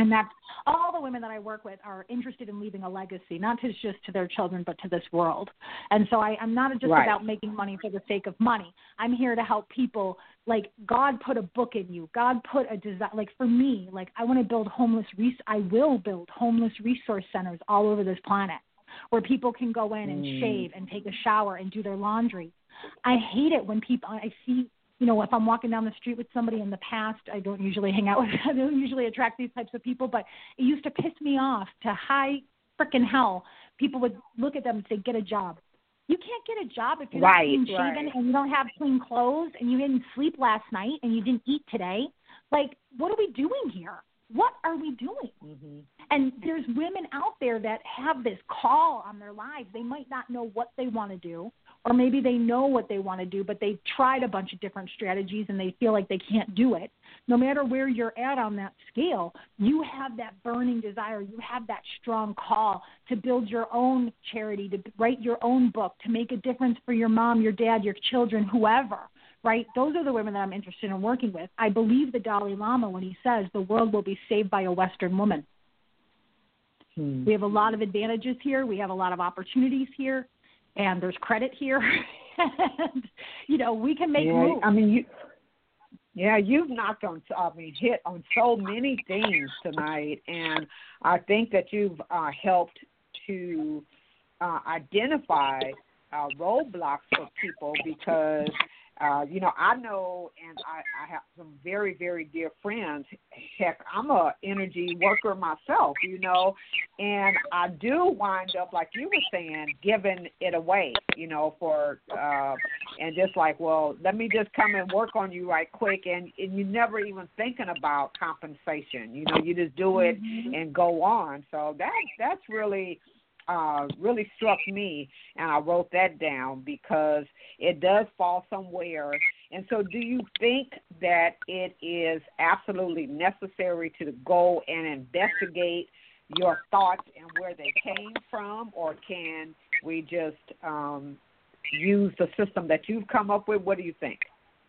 And that's all the women that I work with are interested in leaving a legacy, not to just to their children, but to this world. And so I, I'm not just Right. about making money for the sake of money. I'm here to help people. Like, God put a book in you. God put a design. Like, for me, like, I want to build homeless, res- I will build homeless resource centers all over this planet where people can go in and Mm. shave and take a shower and do their laundry. I hate it when people, I see, you know, if I'm walking down the street with somebody in the past, I don't usually hang out with, I don't usually attract these types of people, but it used to piss me off to high frickin' hell. People would look at them and say, get a job. You can't get a job if you're Right, not clean shaven right. and you don't have clean clothes and you didn't sleep last night and you didn't eat today. Like, what are we doing here? What are we doing? Mm-hmm. And there's women out there that have this call on their lives. They might not know what they want to do, or maybe they know what they want to do, but they've tried a bunch of different strategies and they feel like they can't do it. No matter where you're at on that scale, you have that burning desire. You have that strong call to build your own charity, to write your own book, to make a difference for your mom, your dad, your children, whoever. Right? Those are the women that I'm interested in working with. I believe the Dalai Lama when he says the world will be saved by a Western woman. Hmm. We have a lot of advantages here. We have a lot of opportunities here, and there's credit here. And, you know, we can make yeah, moves. I mean, you. Yeah, you've knocked on, I mean, hit on so many things tonight, and I think that you've uh, helped to uh, identify uh, roadblocks for people because. Uh, you know, I know, and I, I have some very, very dear friends. Heck, I'm a energy worker myself, you know, and I do wind up, like you were saying, giving it away, you know, for, uh, and just like, well, let me just come and work on you right quick, and, and you never even thinking about compensation. You know, you just do it Mm-hmm. and go on. So that that's really. Uh, really struck me, and I wrote that down because it does fall somewhere. And so do you think that it is absolutely necessary to go and investigate your thoughts and where they came from, or can we just um, use the system that you've come up with? What do you think?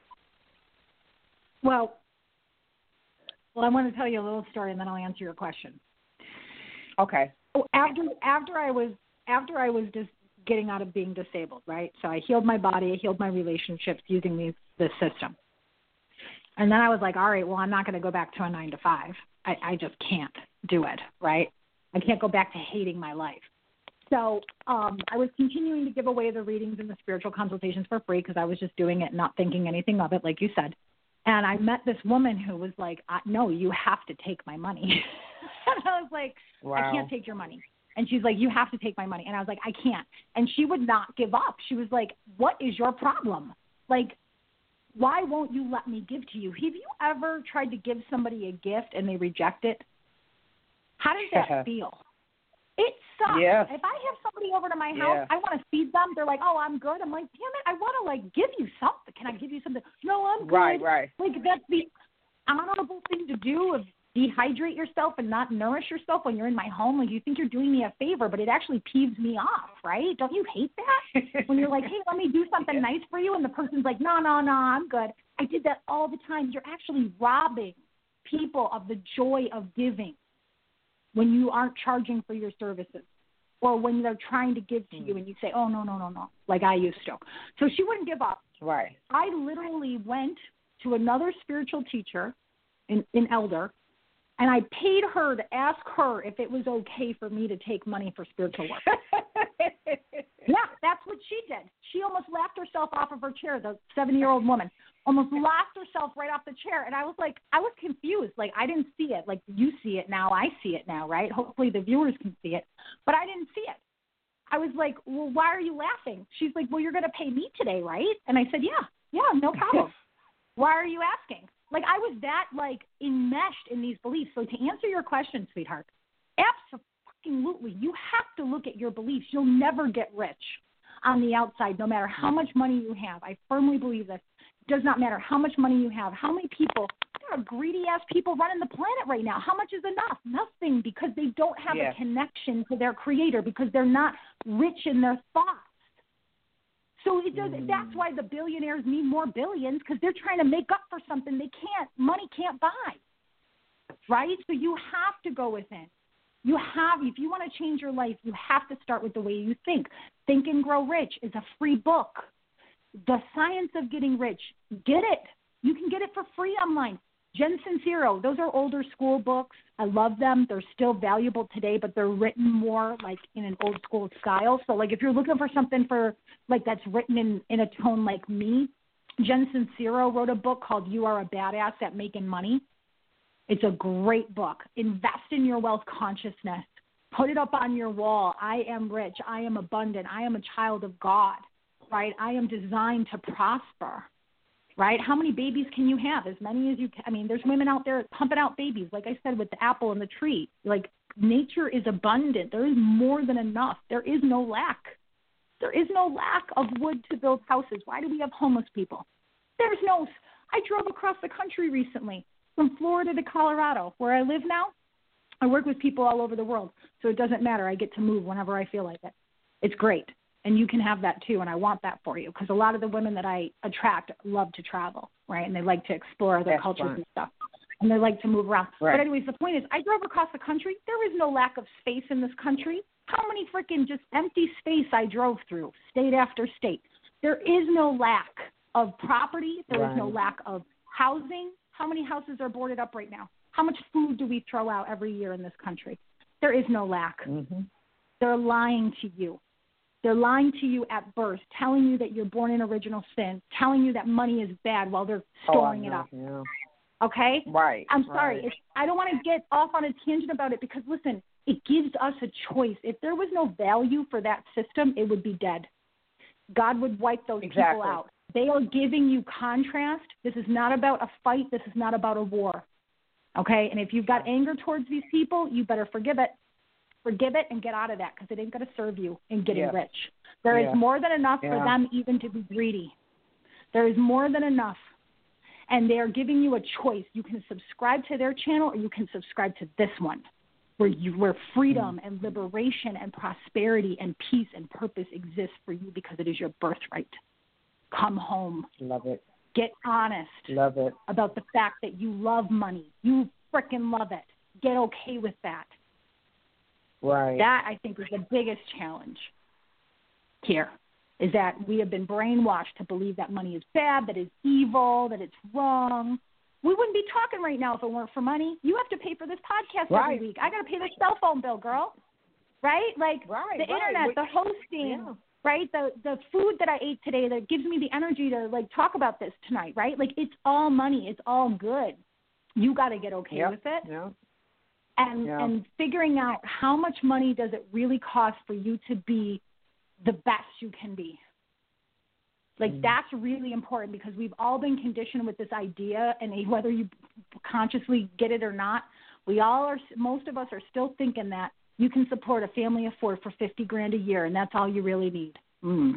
Well, well, I want to tell you a little story, and then I'll answer your question. Okay. After after I was after I was just getting out of being disabled, right? So I healed my body, I healed my relationships using these this system. And then I was like, all right, well, I'm not going to go back to a nine to five. I, I just can't do it, right? I can't go back to hating my life. So um, I was continuing to give away the readings and the spiritual consultations for free because I was just doing it, not thinking anything of it, like you said. And I met this woman who was like, no, you have to take my money. And I was like, wow. I can't take your money. And she's like, you have to take my money. And I was like, I can't. And she would not give up. She was like, what is your problem? Like, why won't you let me give to you? Have you ever tried to give somebody a gift and they reject it? How does that feel? It sucks. Yes. If I have somebody over to my house, Yeah. I want to feed them. They're like, oh, I'm good. I'm like, damn it, I want to, like, give you something. Can I give you something? No, I'm good. Right, right. Like, that's the honorable thing to do, of dehydrate yourself and not nourish yourself when you're in my home. Like, you think you're doing me a favor, but it actually peeves me off, right? Don't you hate that? When you're like, hey, let me do something nice for you, and the person's like, no, no, no, I'm good. I did that all the time. You're actually robbing people of the joy of giving when you aren't charging for your services, or when they're trying to give to you and you say, oh, no, no, no, no, like I used to. So she wouldn't give up. Right. I literally went to another spiritual teacher, an, an elder, and I paid her to ask her if it was okay for me to take money for spiritual work. Yeah, that's what she did. She almost laughed herself off of her chair, the seventy-year-old woman. Almost laughed herself right off the chair. And I was like, I was confused. Like, I didn't see it. Like, you see it now. I see it now, right? Hopefully the viewers can see it. But I didn't see it. I was like, well, why are you laughing? She's like, well, you're going to pay me today, right? And I said, yeah, yeah, no problem. Why are you asking? Like, I was that, like, enmeshed in these beliefs. So to answer your question, sweetheart, absolutely, you have to look at your beliefs. You'll never get rich on the outside, no matter how much money you have. I firmly believe this. It does not matter how much money you have, how many people. There are greedy-ass people running the planet right now. How much is enough? Nothing, because they don't have Yeah. a connection to their creator, because they're not rich in their thoughts. So it does. Mm. That's why the billionaires need more billions, because they're trying to make up for something they can't. Money can't buy. right? So you have to go within. You have, if you want to change your life, you have to start with the way you think. Think and Grow Rich is a free book. The Science of Getting Rich. Get it. You can get it for free online. Jen Sincero, those are older school books. I love them. They're still valuable today, but they're written more like in an old school style. So like if you're looking for something for like that's written in, in a tone like me, Jen Sincero wrote a book called You Are a Badass at Making Money. It's a great book. Invest in your wealth consciousness. Put it up on your wall. I am rich. I am abundant. I am a child of God, right? I am designed to prosper, right? How many babies can you have? As many as you can. I mean, there's women out there pumping out babies, like I said, with the apple and the tree. Like, nature is abundant. There is more than enough. There is no lack. There is no lack of wood to build houses. Why do we have homeless people? There's no – I drove across the country recently from Florida to Colorado. Where I live now, I work with people all over the world, so it doesn't matter. I get to move whenever I feel like it. It's great. And you can have that too, and I want that for you, because a lot of the women that I attract love to travel, right? And they like to explore other That's cultures fun. and stuff. And they like to move around. Right. But anyways, the point is, I drove across the country. There is no lack of space in this country. How many freaking just empty space I drove through, state after state. There is no lack of property. There Right. is no lack of housing. How many houses are boarded up right now? How much food do we throw out every year in this country? There is no lack. Mm-hmm. They're lying to you. They're lying to you at birth, telling you that you're born in original sin, telling you that money is bad while they're storing oh, it up. Yeah. Okay? Right. I'm sorry. Right. It's, I don't want to get off on a tangent about it because, listen, it gives us a choice. If there was no value for that system, it would be dead. God would wipe those Exactly. people out. They are giving you contrast. This is not about a fight. This is not about a war. Okay? And if you've got anger towards these people, you better forgive it. Forgive it and get out of that, because it ain't going to serve you in getting Yeah. rich. There Yeah. is more than enough Yeah. for them even to be greedy. There is more than enough. And they are giving you a choice. You can subscribe to their channel or you can subscribe to this one, where you where freedom and liberation and prosperity and peace and purpose exists for you because it is your birthright. Come home. Love it. Get honest Love it. about the fact that you love money. You frickin' love it. Get okay with that. Right. That, I think, is the biggest challenge here, is that we have been brainwashed to believe that money is bad, that it's evil, that it's wrong. We wouldn't be talking right now if it weren't for money. You have to pay for this podcast Right. every week. I got to pay this cell phone bill, girl. Right? Like Right, the right. internet, We- the hosting, Yeah. right? The the food that I ate today that gives me the energy to, like, talk about this tonight, right? Like, it's all money. It's all good. You got to get okay Yep. with it. Yeah. And Yeah. and figuring out how much money does it really cost for you to be the best you can be. Like, Mhm. that's really important, because we've all been conditioned with this idea, and whether you consciously get it or not, we all are, most of us are still thinking that you can support a family of four for fifty grand a year, and that's all you really need. Mm.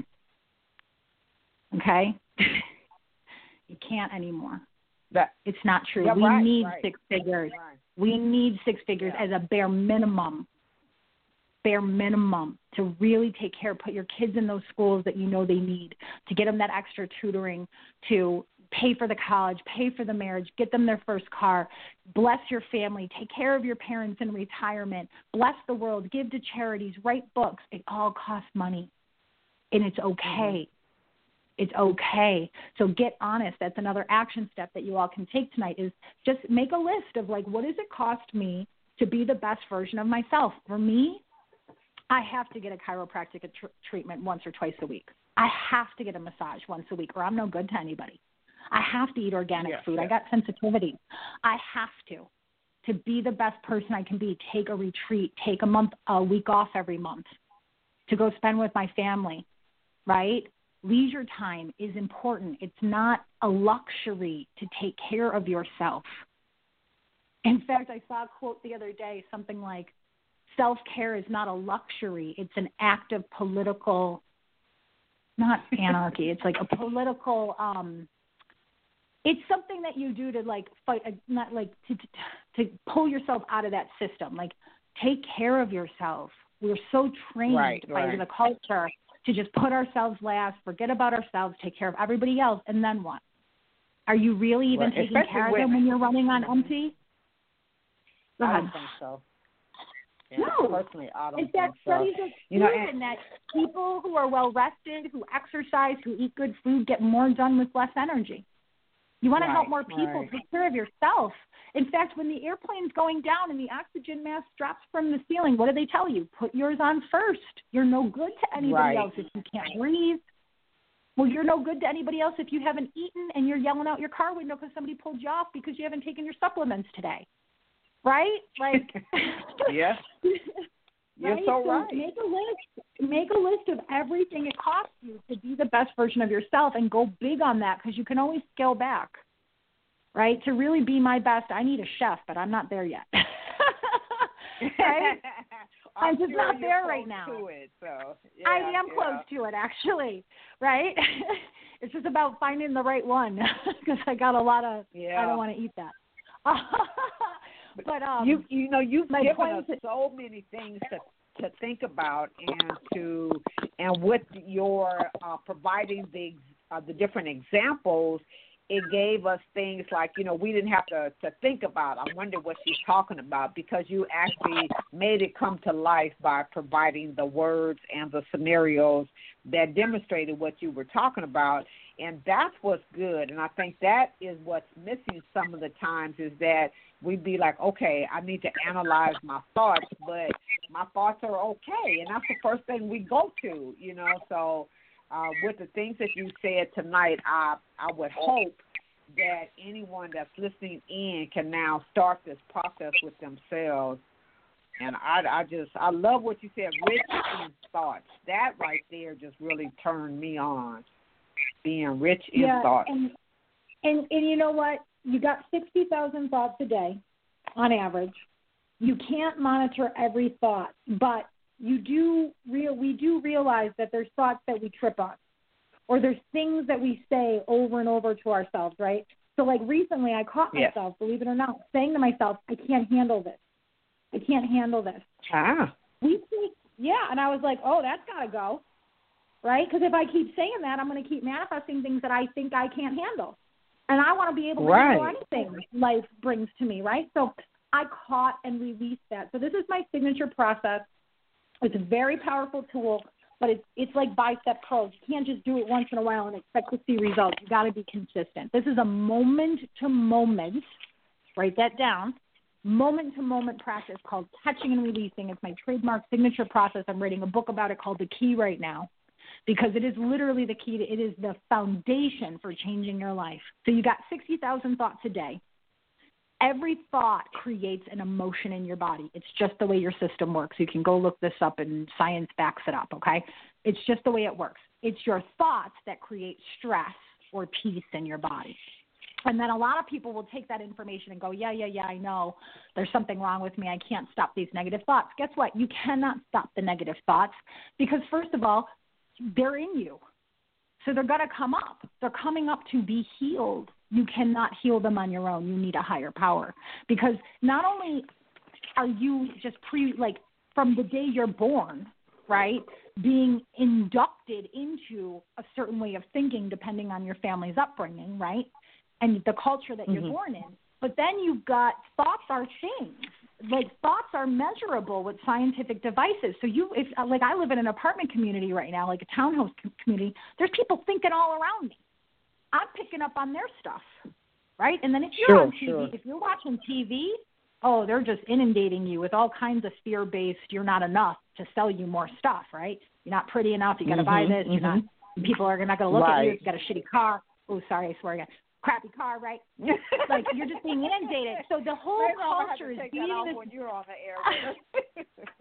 Okay? You can't anymore. That. It's not true. Yeah, we right, need right. six figures. Right. We need six figures Yeah. as a bare minimum, bare minimum, to really take care, put your kids in those schools that you know they need, to get them that extra tutoring, to pay for the college, pay for the marriage, get them their first car, bless your family, take care of your parents in retirement, bless the world, give to charities, write books. It all costs money, and it's okay. It's okay. So get honest. That's another action step that you all can take tonight, is just make a list of, like, what does it cost me to be the best version of myself? For me, I have to get a chiropractic tr- treatment once or twice a week. I have to get a massage once a week, or I'm no good to anybody. I have to eat organic Yes, food. I yes. got sensitivity. I have to. To be the best person I can be, take a retreat, take a month, a week off every month to go spend with my family, right? Leisure time is important. It's not a luxury to take care of yourself. In fact, I saw a quote the other day, something like, self-care is not a luxury. It's an act of political, not anarchy. It's like a political, um, it's something that you do to, like, fight, not like to, to, to pull yourself out of that system. Like, take care of yourself. We're so trained Right, by right. the culture to just put ourselves last, forget about ourselves, take care of everybody else, and then what? Are you really even Right. taking Especially care of when- them when you're running on empty? Go I ahead. don't think so. Yeah, No. personally, I don't In fact, think so. studies have You know, proven and- that people who are well rested, who exercise, who eat good food, get more done with less energy. You want to help Right, more people. right. Take care of yourself. In fact, when the airplane's going down and the oxygen mask drops from the ceiling, what do they tell you? Put yours on first. You're no good to anybody Right. else if you can't breathe. Well, you're no good to anybody else if you haven't eaten and you're yelling out your car window because somebody pulled you off because you haven't taken your supplements today. Right? Like, Yes. You're right? so right. Make a list. Make a list of everything it costs you to be the best version of yourself and go big on that because you can always scale back. Right? To really be my best, I need a chef, but I'm not there yet. Right? I'm, I'm just sure not you're there close right now. To it, so, yeah, I am yeah. close to it, actually. Right? It's just about finding the right one because I got a lot of. Yeah. I don't want to eat that. But um, you you know you've my given point us is- so many things to to think about and to and with your uh, providing the uh, the different examples, it gave us things like, you know, we didn't have to to think about. I wonder what she's talking about because you actually made it come to life by providing the words and the scenarios that demonstrated what you were talking about. And that's what's good. And I think that is what's missing some of the times is that we'd be like, okay, I need to analyze my thoughts, but my thoughts are okay. And that's the first thing we go to, you know. So uh, with the things that you said tonight, I, I would hope that anyone that's listening in can now start this process with themselves. And I, I just, I love what you said, rich in thoughts. That right there just really turned me on. Being rich in yeah, thoughts. And, and and you know what? You got sixty thousand thoughts a day on average. You can't monitor every thought, but you do real we do realize that there's thoughts that we trip on. Or there's things that we say over and over to ourselves, right? So like recently I caught Yes. myself, believe it or not, saying to myself, I can't handle this. I can't handle this. Ah. We think, yeah, and I was like, oh, that's got to go. Right? Because if I keep saying that, I'm going to keep manifesting things that I think I can't handle. And I want to be able to Right. handle anything life brings to me, right? So I caught and released that. So this is my signature process. It's a very powerful tool, but it's it's like bicep curls. You can't just do it once in a while and expect to see results. You got to be consistent. This is a moment-to-moment, write that down, moment-to-moment practice called catching and releasing. It's my trademark signature process. I'm writing a book about it called The Key right now. Because it is literally the key to it is the foundation for changing your life. So you got sixty thousand thoughts a day. Every thought creates an emotion in your body. It's just the way your system works. You can go look this up and science backs it up, okay? It's just the way it works. It's your thoughts that create stress or peace in your body. And then a lot of people will take that information and go, yeah, yeah, yeah, I know. There's something wrong with me. I can't stop these negative thoughts. Guess what? You cannot stop the negative thoughts because, first of all, they're in you. So they're going to come up. They're coming up to be healed. You cannot heal them on your own. You need a higher power. Because not only are you just pre, like from the day you're born, right, being inducted into a certain way of thinking depending on your family's upbringing, right, and the culture that you're Mm-hmm. born in. But then you've got thoughts are things. Like thoughts are measurable with scientific devices. So you, if like I live in an apartment community right now, like a townhouse community, there's people thinking all around me. I'm picking up on their stuff, right? And then if you're Sure, on T V, sure. if you're watching T V, oh, they're just inundating you with all kinds of fear-based, you're not enough to sell you more stuff, right? You're not pretty enough. You got to buy Mhm, this. You're not. People are not going to look at you. Right. You got a shitty car. Oh, sorry, I swear again. Crappy car, right? Like you're just being inundated. So the whole Maybe I'll have culture to is take being that off this. when you're on the air.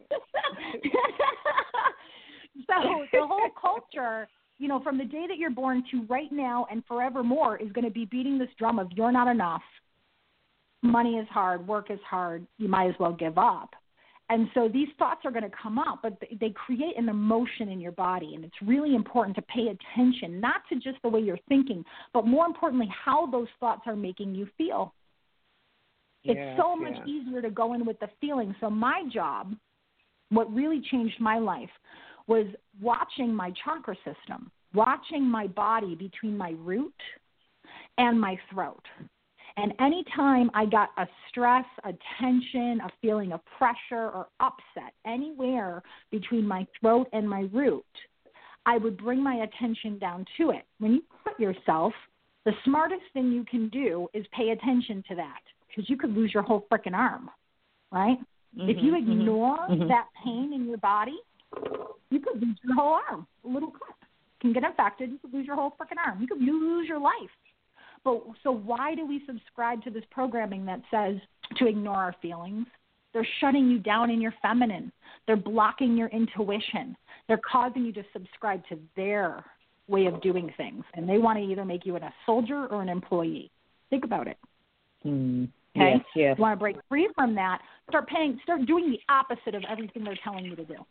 So the whole culture, you know, from the day that you're born to right now and forevermore is going to be beating this drum of you're not enough. Money is hard. Work is hard. You might as well give up. And so these thoughts are going to come up, but they create an emotion in your body. And it's really important to pay attention, not to just the way you're thinking, but more importantly, how those thoughts are making you feel. Yes, It's so much yes. easier to go in with the feeling. So my job, what really changed my life, was watching my chakra system, watching my body between my root and my throat. And anytime I got a stress, a tension, a feeling of pressure or upset anywhere between my throat and my root, I would bring my attention down to it. When you hurt yourself, the smartest thing you can do is pay attention to that, because you could lose your whole freaking arm, right? Mm-hmm, if you ignore mm-hmm. that pain in your body, you could lose your whole arm. A little cut can get infected. You could lose your whole freaking arm. You could lose your life. But so why do we subscribe to this programming that says to ignore our feelings? They're shutting you down in your feminine. They're blocking your intuition. They're causing you to subscribe to their way of doing things. And they want to either make you a soldier or an employee. Think about it. Mm. Okay? Yes, yes. You want to break free from that, start paying, start doing the opposite of everything they're telling you to do.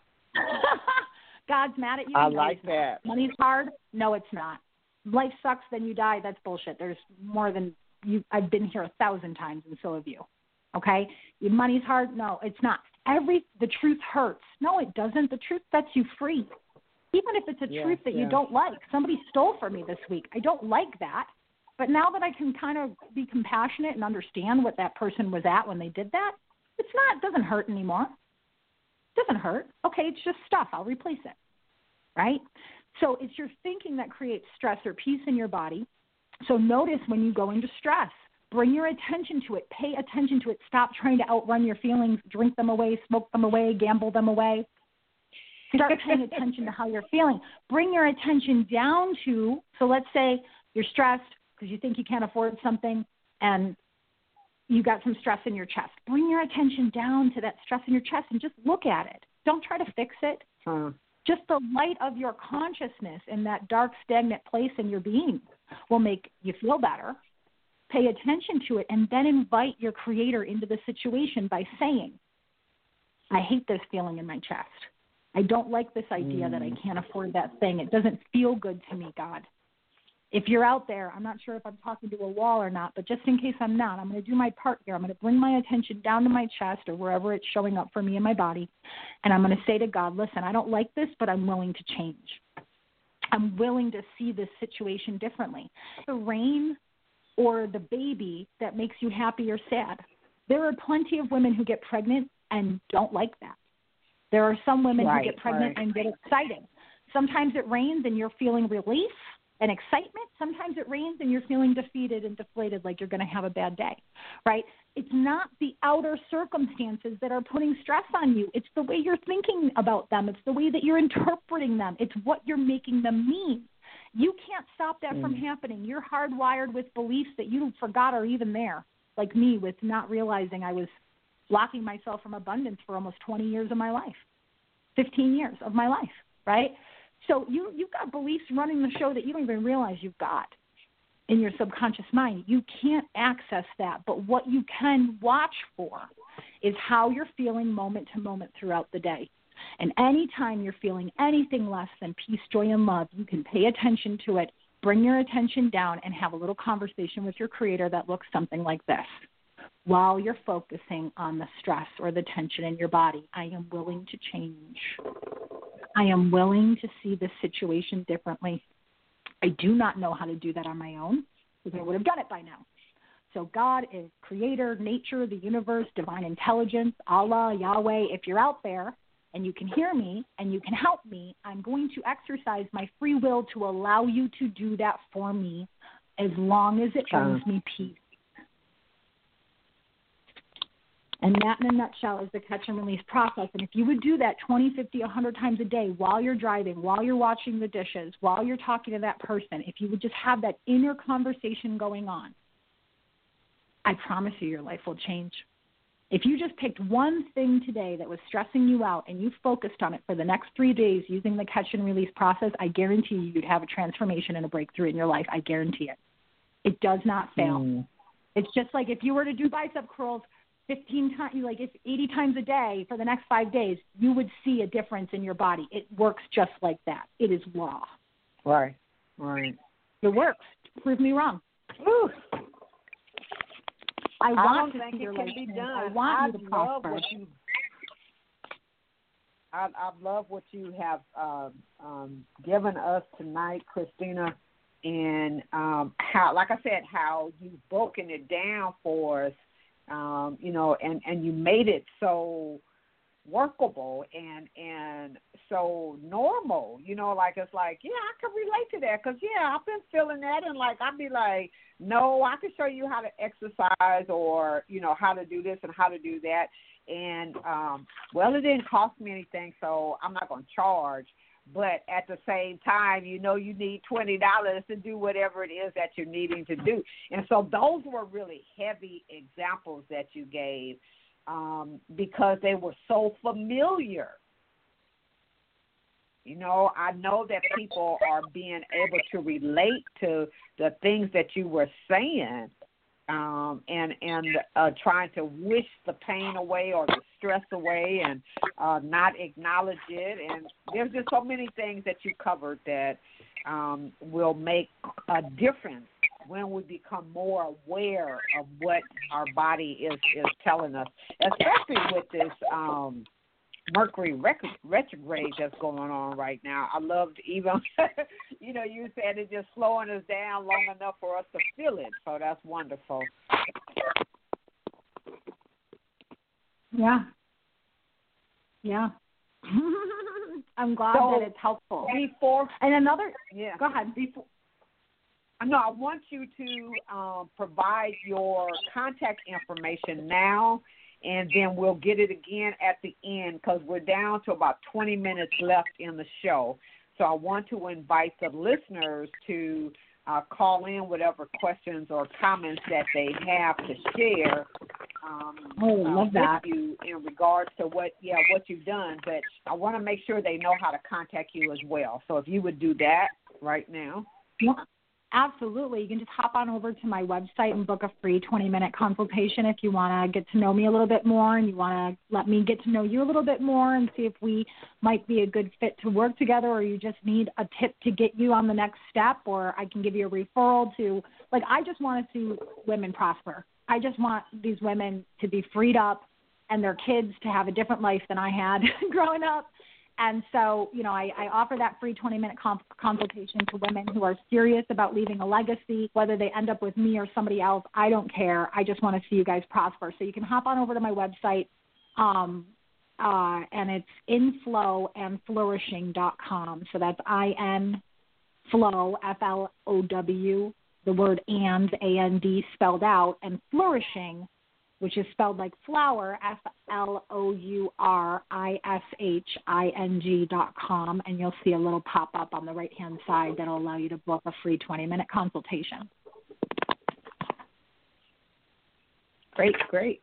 God's mad at you. I No, like he's not. that. Money's hard. No, it's not. Life sucks, then you die. That's bullshit. There's more than you. I've been here a thousand times, and so have you. Okay? Your money's hard. No, it's not. Every the truth hurts. No, it doesn't. The truth sets you free. Even if it's a Yeah, truth that yeah. you don't like. Somebody stole from me this week. I don't like that. But now that I can kind of be compassionate and understand what that person was at when they did that, it's not. It doesn't hurt anymore. It doesn't hurt. Okay, it's just stuff. I'll replace it. Right? So it's your thinking that creates stress or peace in your body. So notice when you go into stress. Bring your attention to it. Pay attention to it. Stop trying to outrun your feelings, drink them away, smoke them away, gamble them away. Start paying attention to how you're feeling. Bring your attention down to, so let's say you're stressed because you think you can't afford something and you got some stress in your chest. Bring your attention down to that stress in your chest and just look at it. Don't try to fix it. Huh. Just the light of your consciousness in that dark, stagnant place in your being will make you feel better. Pay attention to it, and then invite your creator into the situation by saying, I hate this feeling in my chest. I don't like this idea mm. that I can't afford that thing. It doesn't feel good to me, God. If you're out there, I'm not sure if I'm talking to a wall or not, but just in case I'm not, I'm going to do my part here. I'm going to bring my attention down to my chest or wherever it's showing up for me in my body, and I'm going to say to God, listen, I don't like this, but I'm willing to change. I'm willing to see this situation differently. The rain or the baby that makes you happy or sad. There are plenty of women who get pregnant and don't like that. There are some women right, who get pregnant right. and get excited. Sometimes it rains and you're feeling relief and excitement. Sometimes it rains and you're feeling defeated and deflated, like you're going to have a bad day, right? It's not the outer circumstances that are putting stress on you. It's the way you're thinking about them. It's the way that you're interpreting them. It's what you're making them mean. You can't stop that mm. from happening. You're hardwired with beliefs that you forgot are even there, like me with not realizing I was blocking myself from abundance for almost twenty years of my life, fifteen years of my life, right? So you, you've got beliefs running the show that you don't even realize you've got in your subconscious mind. You can't access that, but what you can watch for is how you're feeling moment to moment throughout the day. And anytime you're feeling anything less than peace, joy, and love, you can pay attention to it, bring your attention down, and have a little conversation with your creator that looks something like this. While you're focusing on the stress or the tension in your body, I am willing to change. I am willing to see this situation differently. I do not know how to do that on my own, because I would have done it by now. So God is creator, nature, the universe, divine intelligence, Allah, Yahweh. If you're out there, and you can hear me, and you can help me, I'm going to exercise my free will to allow you to do that for me as long as it brings me peace. And that, in a nutshell, is the catch and release process. And if you would do that twenty, fifty, one hundred times a day while you're driving, while you're washing the dishes, while you're talking to that person, if you would just have that inner conversation going on, I promise you your life will change. If you just picked one thing today that was stressing you out and you focused on it for the next three days using the catch and release process, I guarantee you you'd have a transformation and a breakthrough in your life. I guarantee it. It does not fail. Mm. It's just like if you were to do bicep curls fifteen times, like if eighty times a day for the next five days, you would see a difference in your body. It works just like that. It is law. Right, right. It works. Prove me wrong. Ooh. I want I don't to think see your it can life be change. done. I want I you to love prosper. what you. I, I love what you have uh, um, given us tonight, Christina. and um, how, like I said, how you've broken it down for us, um, you know, and, and you made it so workable and and so normal, you know, like it's like, yeah, I can relate to that because, yeah, I've been feeling that, and like I'd be like, no, I can show you how to exercise or, you know, how to do this and how to do that. And, um, well, it didn't cost me anything, so I'm not going to charge. But at the same time, you know, you need twenty dollars to do whatever it is that you're needing to do. And so those were really heavy examples that you gave um, because they were so familiar. You know, I know that people are being able to relate to the things that you were saying um, and and uh, trying to wish the pain away or the stress away and uh, not acknowledge it. And there's just so many things that you covered that um, will make a difference when we become more aware of what our body is, is telling us, especially with this um, Mercury retrograde that's going on right now. I loved even, you know, you said it's just slowing us down long enough for us to feel it. So that's wonderful. Yeah. Yeah. I'm glad so that it's helpful. Before, and another, yeah. Go ahead. Before, no, I want you to um, provide your contact information now, and then we'll get it again at the end because we're down to about twenty minutes left in the show. So I want to invite the listeners to uh, call in whatever questions or comments that they have to share um, oh, love uh, that. with you in regards to what, yeah, what you've done. But I want to make sure they know how to contact you as well. So if you would do that right now. Yeah. Absolutely. You can just hop on over to my website and book a free twenty-minute consultation if you want to get to know me a little bit more and you want to let me get to know you a little bit more and see if we might be a good fit to work together, or you just need a tip to get you on the next step, or I can give you a referral to, like, I just want to see women prosper. I just want these women to be freed up and their kids to have a different life than I had growing up. And so, you know, I, I offer that free twenty-minute comp- consultation to women who are serious about leaving a legacy, whether they end up with me or somebody else. I don't care. I just want to see you guys prosper. So you can hop on over to my website, um, uh, and it's inflow and flourishing dot com. So that's I N flow, F L O W, the word and, A N D spelled out, and flourishing, which is spelled like flower, F L O U R I S H I N G dot com, and you'll see a little pop-up on the right-hand side that will allow you to book a free twenty-minute consultation. Great, great.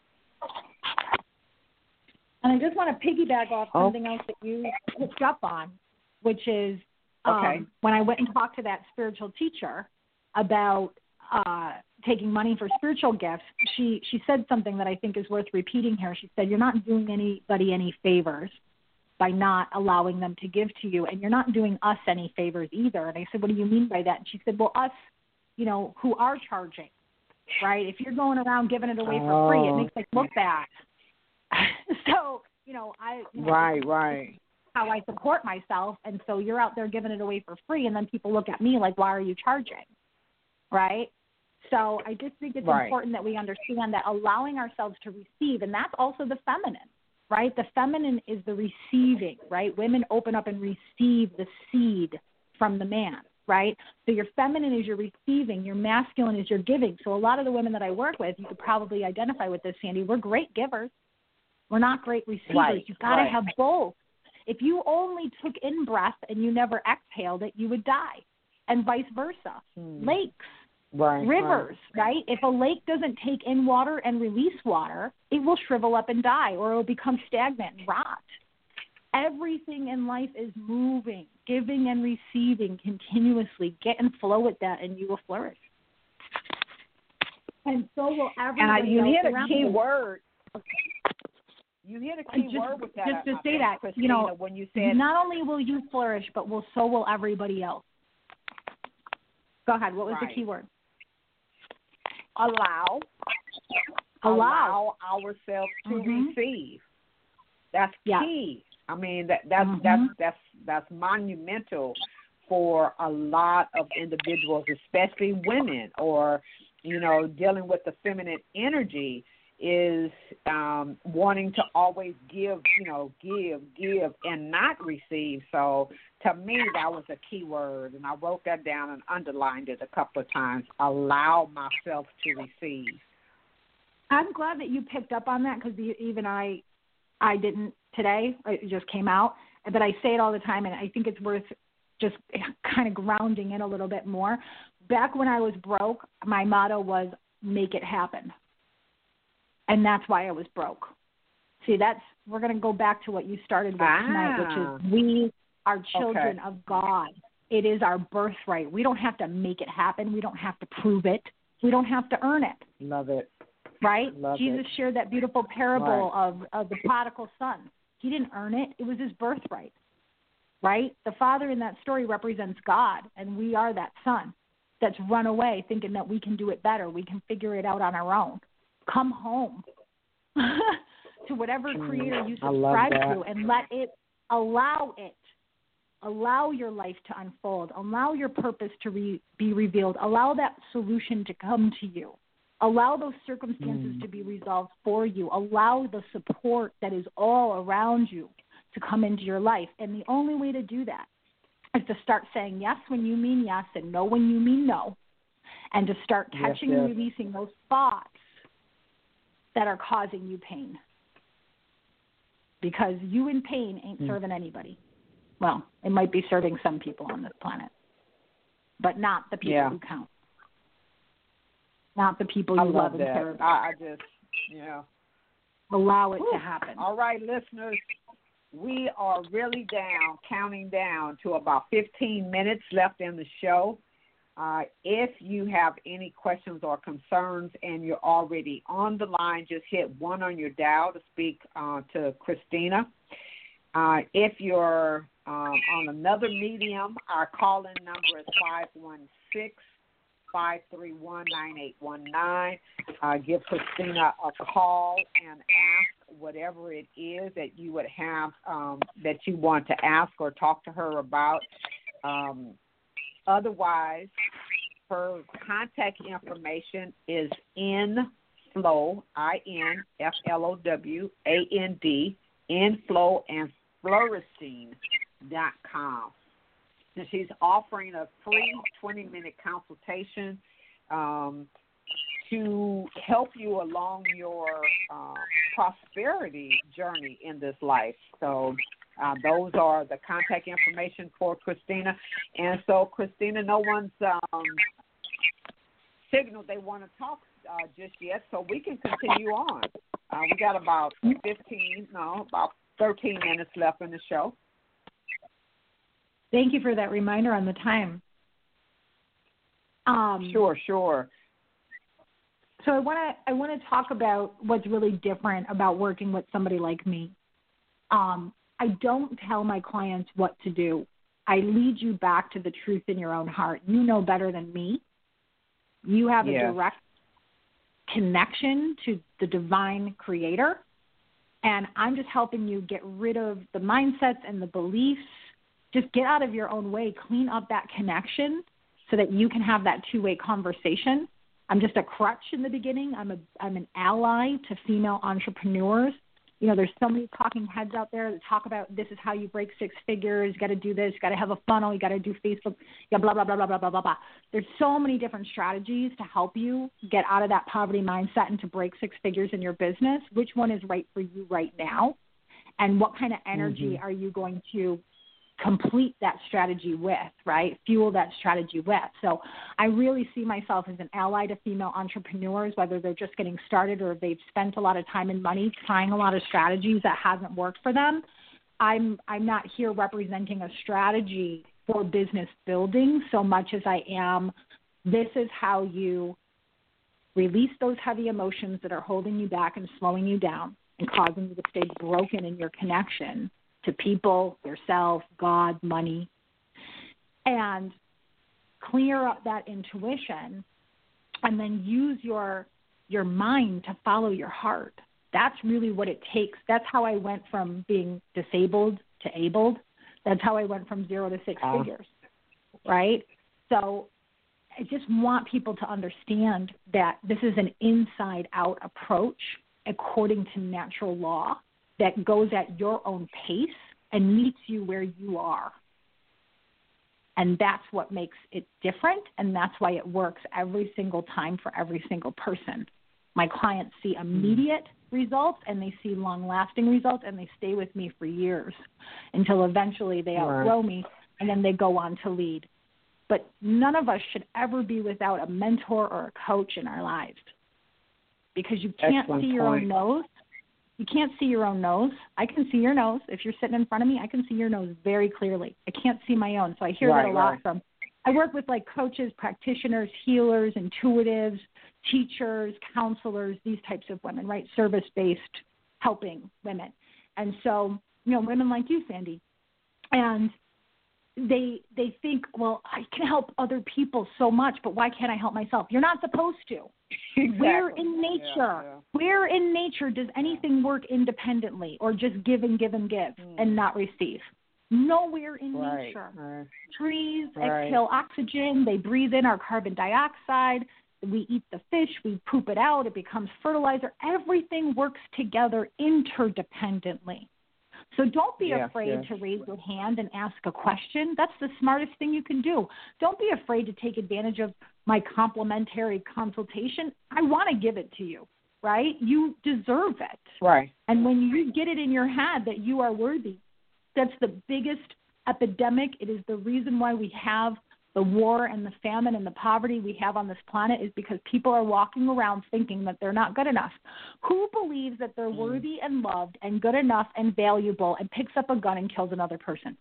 And I just want to piggyback off something else that you picked up on, which is um, okay. when I went and talked to that spiritual teacher about uh, taking money for spiritual gifts, she, she said something that I think is worth repeating here. She said, you're not doing anybody any favors by not allowing them to give to you, and you're not doing us any favors either. And I said, what do you mean by that? And she said, well, us, you know, who are charging, right? If you're going around giving it away for free, it makes us look bad. So, you know, I you know, right, right. how I support myself, and so you're out there giving it away for free, and then people look at me like, why are you charging, right? So I just think it's right. important that we understand that allowing ourselves to receive, and that's also the feminine, right? The feminine is the receiving, right? Women open up and receive the seed from the man, right? So your feminine is your receiving, your masculine is your giving. So a lot of the women that I work with, you could probably identify with this, Sandy, we're great givers. We're not great receivers. Right. You've got to right. have both. If you only took in breath and you never exhaled it, you would die, and vice versa. Hmm. Lakes. Right, Rivers, right. right? If a lake doesn't take in water and release water, it will shrivel up and die, or it will become stagnant and rot. Everything in life is moving, giving and receiving continuously. Get and flow with that, and you will flourish. And so will everybody and I, you else hit a around key you. word. You hit a key just, word with that. Just to uh, say that, Christina, you know, when you said not only will you flourish, but will so will everybody else. Go ahead. What was right. the key word? Allow, allow, allow ourselves to mm-hmm. receive. That's yeah. key. I mean, that that's mm-hmm. that's that's that's monumental for a lot of individuals, especially women, or, you know, dealing with the feminine energy, is um, wanting to always give, you know, give, give, and not receive. So to me, that was a key word, and I wrote that down and underlined it a couple of times. Allow myself to receive. I'm glad that you picked up on that, because even I, I didn't today. It just came out, but I say it all the time, and I think it's worth just kind of grounding in a little bit more. Back when I was broke, my motto was "make it happen," and that's why I was broke. See, that's we're going to go back to what you started with ah. tonight, which is we are children okay. of God. It is our birthright. We don't have to make it happen. We don't have to prove it. We don't have to earn it. Love it. Right? Love Jesus it. shared that beautiful parable right. of, of the prodigal son. He didn't earn it. It was his birthright. Right? The father in that story represents God, and we are that son that's run away thinking that we can do it better. We can figure it out on our own. Come home to whatever creator you subscribe to and let it, allow it. Allow your life to unfold. Allow your purpose to re, be revealed. Allow that solution to come to you. Allow those circumstances mm. to be resolved for you. Allow the support that is all around you to come into your life. And the only way to do that is to start saying yes when you mean yes and no when you mean no, and to start catching yes, yes. and releasing those thoughts that are causing you pain. Because you in pain ain't mm. serving anybody. Well, it might be serving some people on this planet, but not the people yeah. who count. Not the people you I love, love and that. care about. I, I just, yeah. Allow it Whew. to happen. All right, listeners, we are really down, counting down to about fifteen minutes left in the show. Uh, if you have any questions or concerns and you're already on the line, just hit one on your dial to speak uh, to Christina. Uh, if you're um, on another medium, our call-in number is five one six, five three one, nine eight one nine. Uh, give Christina a call and ask whatever it is that you would have um, that you want to ask or talk to her about. Um, otherwise, her contact information is inflow, I N F L O W A N D, inflow and flourishing dot com. And she's offering a free twenty-minute consultation um, to help you along your uh, prosperity journey in this life. So uh, those are the contact information for Christina. And so, Christina, no one's um, signaled they want to talk uh, just yet, so we can continue on. Uh, we got about fifteen, no, about thirteen minutes left in the show. Thank you for that reminder on the time. Um, sure, sure. So I want to I want to talk about what's really different about working with somebody like me. Um, I don't tell my clients what to do. I lead you back to the truth in your own heart. You know better than me. You have a yes. direct connection to the divine creator, and I'm just helping you get rid of the mindsets and the beliefs. Just get out of your own way, clean up that connection so that you can have that two-way conversation. I'm just a crutch in the beginning. I'm a I'm an ally to female entrepreneurs. You know, there's so many talking heads out there that talk about this is how you break six figures. You got to do this. You got to have a funnel. You got to do Facebook. Yeah, blah, blah, blah, blah, blah, blah, blah, blah. There's so many different strategies to help you get out of that poverty mindset and to break six figures in your business. Which one is right for you right now? And what kind of energy mm-hmm. are you going to complete that strategy with, right? Fuel that strategy with. So I really see myself as an ally to female entrepreneurs, whether they're just getting started or they've spent a lot of time and money trying a lot of strategies that hasn't worked for them. I'm I'm not here representing a strategy for business building so much as I am, this is how you release those heavy emotions that are holding you back and slowing you down and causing you to stay broken in your connection to people, yourself, God, money, and clear up that intuition and then use your your mind to follow your heart. That's really what it takes. That's how I went from being disabled to abled. That's how I went from zero to six uh, figures. right? So I just want people to understand that this is an inside-out approach according to natural law that goes at your own pace and meets you where you are. And that's what makes it different, and that's why it works every single time for every single person. My clients see immediate results, and they see long-lasting results, and they stay with me for years until eventually they outgrow Right. me, and then they go on to lead. But none of us should ever be without a mentor or a coach in our lives, because you can't Excellent see your point. own nose. You can't see your own nose. I can see your nose. If you're sitting in front of me, I can see your nose very clearly. I can't see my own. So I hear Right, that a lot right. from, I work with like coaches, practitioners, healers, intuitives, teachers, counselors, these types of women, right? Service-based helping women. And so, you know, women like you, Sandy. And they they think, well, I can help other people so much, but why can't I help myself? You're not supposed to. Exactly. Where in nature, Yeah, yeah. where in nature does anything work independently or just give and give and give Mm. and not receive? Nowhere in Right. nature. Right. Trees Right. exhale oxygen. They breathe in our carbon dioxide. We eat the fish. We poop it out. It becomes fertilizer. Everything works together interdependently. So don't be Yeah, afraid yeah. to raise your hand and ask a question. That's the smartest thing you can do. Don't be afraid to take advantage of my complimentary consultation. I want to give it to you, right? You deserve it. Right. And when you get it in your head that you are worthy, that's the biggest epidemic. It is the reason why we have the war and the famine and the poverty we have on this planet, is because people are walking around thinking that they're not good enough. Who believes that they're Mm. worthy and loved and good enough and valuable and picks up a gun and kills another person?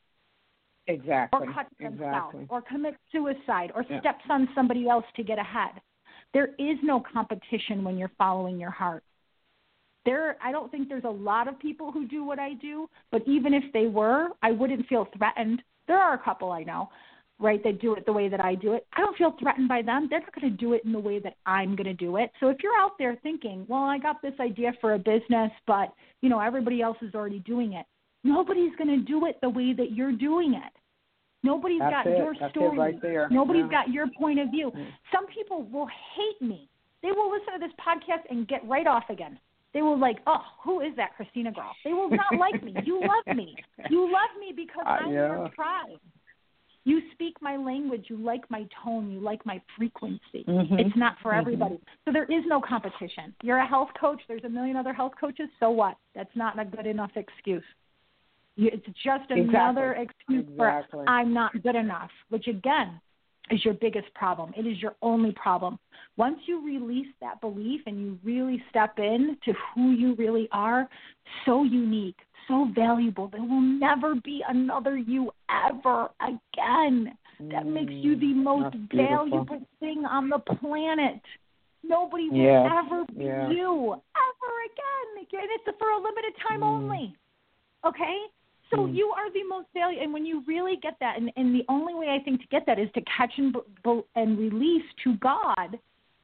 Exactly. Or cuts themselves, Exactly. or commits suicide, or Yeah. steps on somebody else to get ahead. There is no competition when you're following your heart. There, I don't think there's a lot of people who do what I do, but even if they were, I wouldn't feel threatened. There are a couple I know, right, that do it the way that I do it. I don't feel threatened by them. They're not going to do it in the way that I'm going to do it. So if you're out there thinking, well, I got this idea for a business, but, you know, everybody else is already doing it, nobody's going to do it the way that you're doing it. Nobody's That's got it. your That's it story. right there. Nobody's Yeah. got your point of view. Mm. Some people will hate me. They will listen to this podcast and get right off again. They will like, oh, who is that Christina girl? They will not like me. You love me. You love me because Uh, I'm yeah. your tribe. You speak my language. You like my tone. You like my frequency. Mhm. It's not for Mhm. everybody. So there is no competition. You're a health coach. There's a million other health coaches. So what? That's not a good enough excuse. You, it's just another Exactly. excuse Exactly. for I'm not good enough, which again is your biggest problem. It is your only problem. Once you release that belief and you really step in to who you really are, so unique, so valuable, there will never be another you ever again. That makes you the most that's beautiful. valuable thing on the planet. Nobody will Yes, ever be yeah. you ever again. And it's for a limited time Mm. only. Okay? So Mm. you are the most valuable, and when you really get that, and, and the only way I think to get that is to catch and, b- b- and release to God,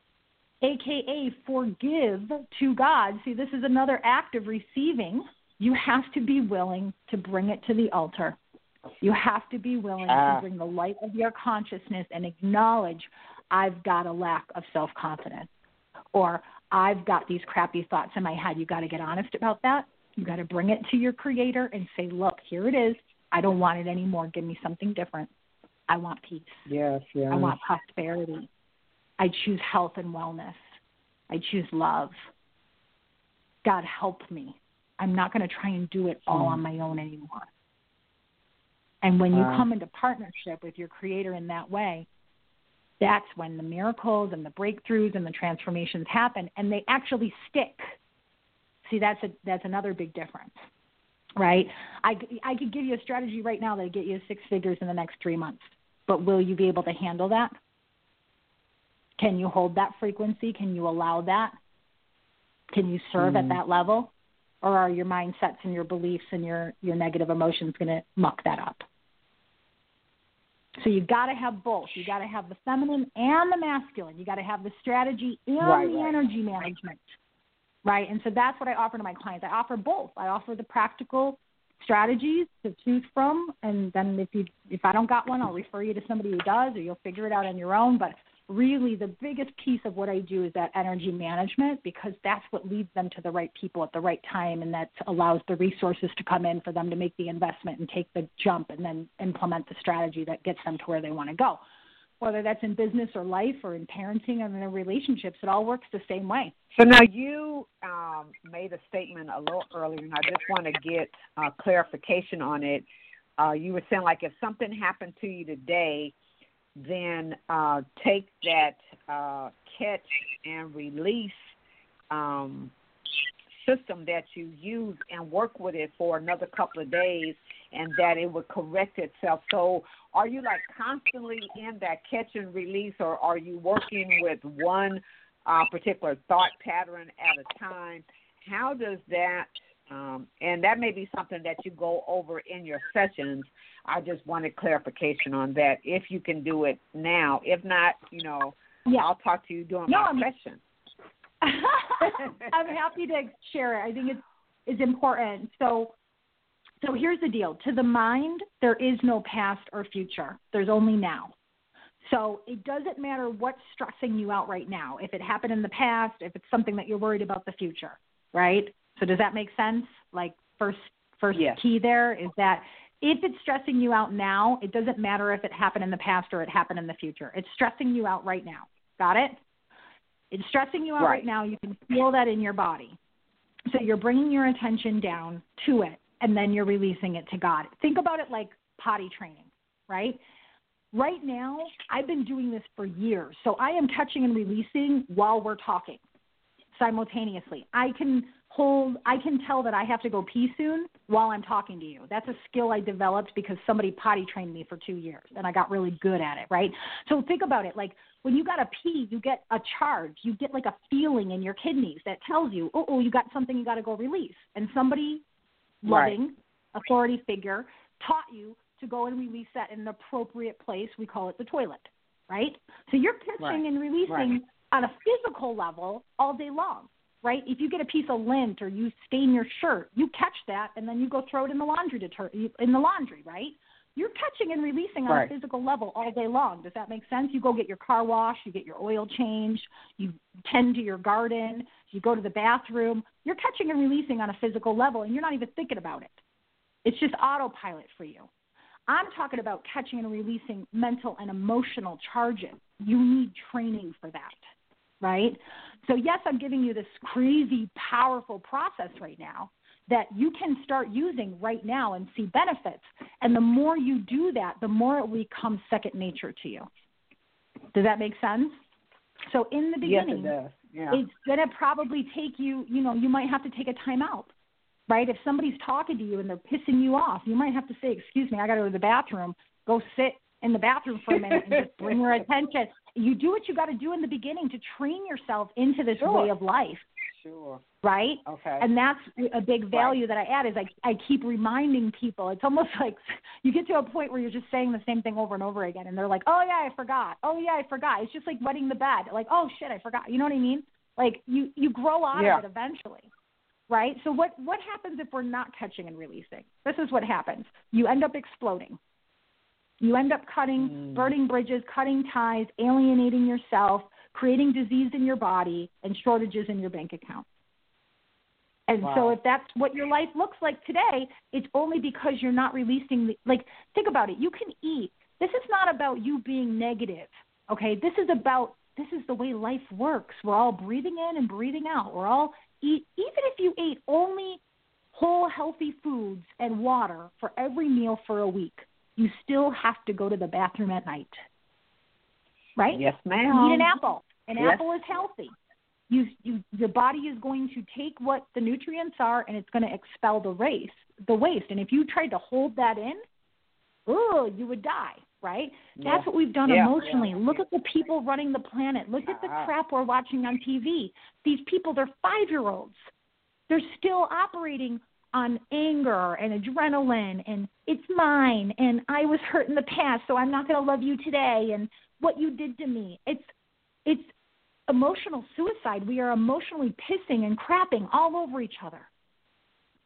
a k a forgive to God. See, this is another act of receiving. You have to be willing to bring it to the altar. You have to be willing Ah. to bring the light of your consciousness and acknowledge, I've got a lack of self-confidence, or I've got these crappy thoughts in my head. You got to get honest about that. You got to bring it to your creator and say, look, here it is. I don't want it anymore. Give me something different. I want peace. Yes, yes. I want prosperity. I choose health and wellness. I choose love. God, help me. I'm not going to try and do it all on my own anymore. And when you Wow. come into partnership with your creator in that way, that's when the miracles and the breakthroughs and the transformations happen, and they actually stick. See, that's a that's another big difference, right? I, I could give you a strategy right now that would get you six figures in the next three months, but will you be able to handle that? Can you hold that frequency? Can you allow that? Can you serve Mm. at that level? Or are your mindsets and your beliefs and your, your negative emotions going to muck that up? So you got to have both. You got to have the feminine and the masculine. You got to have the strategy and Right, the right. energy management, right? And so that's what I offer to my clients. I offer both. I offer the practical strategies to choose from, and then if you if I don't got one, I'll refer you to somebody who does, or you'll figure it out on your own. But really, the biggest piece of what I do is that energy management, because that's what leads them to the right people at the right time, and that allows the resources to come in for them to make the investment and take the jump and then implement the strategy that gets them to where they want to go. Whether that's in business or life or in parenting or in their relationships, it all works the same way. So now you um, made a statement a little earlier, and I just want to get uh, clarification on it. Uh, you were saying, like, if something happened to you today, then uh, take that uh, catch and release um, system that you use and work with it for another couple of days, and that it would correct itself. So are you, like, constantly in that catch and release, or are you working with one uh, particular thought pattern at a time? How does that, um, and that may be something that you go over in your sessions. I just wanted clarification on that, if you can do it now. If not, you know, yeah. I'll talk to you during no, my I'm, session. I'm happy to share it. I think it's, it's important. So So here's the deal. To the mind, there is no past or future. There's only now. So it doesn't matter what's stressing you out right now. If it happened in the past, if it's something that you're worried about the future, right? So does that make sense? Like first first yes. key there is that if it's stressing you out now, it doesn't matter if it happened in the past or it happened in the future. It's stressing you out right now. Got it? It's stressing you out right, right now. You can feel that in your body. So you're bringing your attention down to it, and then you're releasing it to God. Think about it like potty training, right? Right now, I've been doing this for years, so I am catching and releasing while we're talking simultaneously. I can hold, I can tell that I have to go pee soon while I'm talking to you. That's a skill I developed because somebody potty trained me for two years, and I got really good at it, right? So think about it. Like when you got to pee, you get a charge. You get like a feeling in your kidneys that tells you, oh, oh you got something you got to go release. And somebody loving right. authority figure taught you to go and release that in an appropriate place. We call it the toilet, right? So you're catching right. and releasing right. on a physical level all day long, right? If you get a piece of lint or you stain your shirt, you catch that and then you go throw it in the laundry deter- in the laundry, right? You're catching and releasing on right. a physical level all day long. Does that make sense? You go get your car washed, you get your oil changed, you tend to your garden, you go to the bathroom. You're catching and releasing on a physical level, and you're not even thinking about it. It's just autopilot for you. I'm talking about catching and releasing mental and emotional charges. You need training for that, right? So, yes, I'm giving you this crazy, powerful process right now that you can start using right now and see benefits. And the more you do that, the more it will become second nature to you. Does that make sense? So in the beginning, yes, it does. Yeah. It's going to probably take you, you know, you might have to take a time out, right? If somebody's talking to you and they're pissing you off, you might have to say, excuse me, I got to go to the bathroom. Go sit in the bathroom for a minute and just bring your attention. You do what you got to do in the beginning to train yourself into this sure. way of life. Sure. Right? Okay. And that's a big value right. that I add is I, I keep reminding people. It's almost like you get to a point where you're just saying the same thing over and over again, and they're like, oh, yeah, I forgot. Oh, yeah, I forgot. It's just like wetting the bed. Like, oh, shit, I forgot. You know what I mean? Like you, you grow out yeah. of it eventually. Right? So what, what happens if we're not catching and releasing? This is what happens. You end up exploding. You end up cutting, mm. burning bridges, cutting ties, alienating yourself, creating disease in your body, and shortages in your bank account. And wow. so if that's what your life looks like today, it's only because you're not releasing the, like, think about it. You can eat. This is not about you being negative, okay? This is about, this is the way life works. We're all breathing in and breathing out. We're all eat, even if you ate only whole, healthy foods and water for every meal for a week, you still have to go to the bathroom at night, right? Yes, ma'am. Eat an apple. An yes. apple is healthy. You, you, your body is going to take what the nutrients are, and it's going to expel the waste. The waste, and if you tried to hold that in, oh, you would die, right? Yeah. That's what we've done yeah. emotionally. Yeah. Look yeah. at the people running the planet. Look at the uh, crap we're watching on T V. These people, they're five-year-olds. They're still operating on anger and adrenaline, and it's mine, and I was hurt in the past, so I'm not going to love you today, and what you did to me. It's, it's emotional suicide. We are emotionally pissing and crapping all over each other.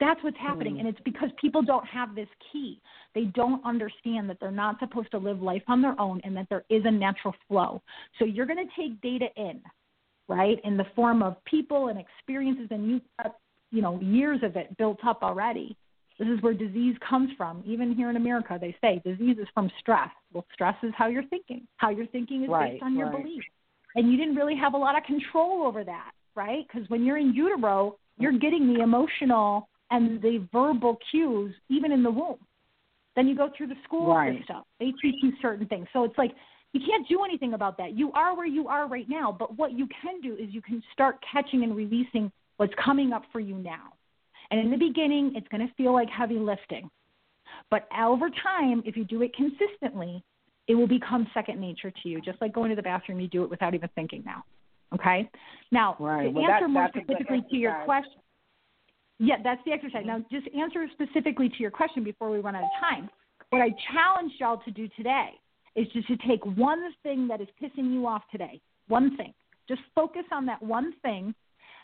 That's what's happening, Mm. and it's because people don't have this key. They don't understand that they're not supposed to live life on their own and that there is a natural flow. So you're going to take data in, right, in the form of people and experiences, and you've got, you know, years of it built up already. This is where disease comes from. Even here in America, they say disease is from stress. Well, stress is how you're thinking. How you're thinking is Right, based on your right. beliefs. And you didn't really have a lot of control over that, right? Because when you're in utero, you're getting the emotional and the verbal cues even in the womb. Then you go through the school Right. system. They teach you certain things. So it's like you can't do anything about that. You are where you are right now, but what you can do is you can start catching and releasing what's coming up for you now. And in the beginning, it's going to feel like heavy lifting. But over time, if you do it consistently, it will become second nature to you. Just like going to the bathroom, you do it without even thinking now. Okay? Now, Right. to Well, answer that- more that's a good specifically to your exercise. question, yeah, that's the exercise. Now, just answer specifically to your question before we run out of time. What I challenge y'all to do today is just to take one thing that is pissing you off today, one thing. Just focus on that one thing,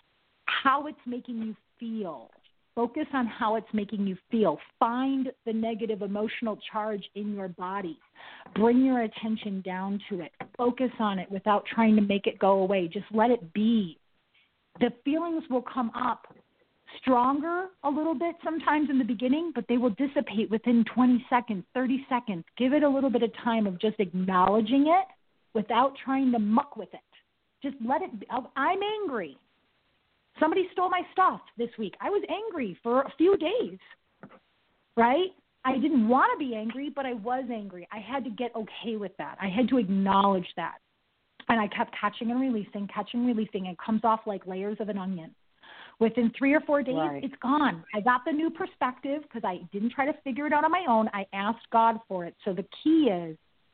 how it's making you feel. Focus on how it's making you feel. Find the negative emotional charge in your body. Bring your attention down to it. Focus on it without trying to make it go away. Just let it be. The feelings will come up stronger a little bit sometimes in the beginning, but they will dissipate within twenty seconds, thirty seconds. Give it a little bit of time of just acknowledging it without trying to muck with it. Just let it be. I'm angry. Somebody stole my stuff this week. I was angry for a few days, right? I didn't want to be angry, but I was angry. I had to get okay with that. I had to acknowledge that. And I kept catching and releasing, catching and releasing. It comes off like layers of an onion. Within three or four days, Right. it's gone. I got the new perspective because I didn't try to figure it out on my own. I asked God for it. So the key is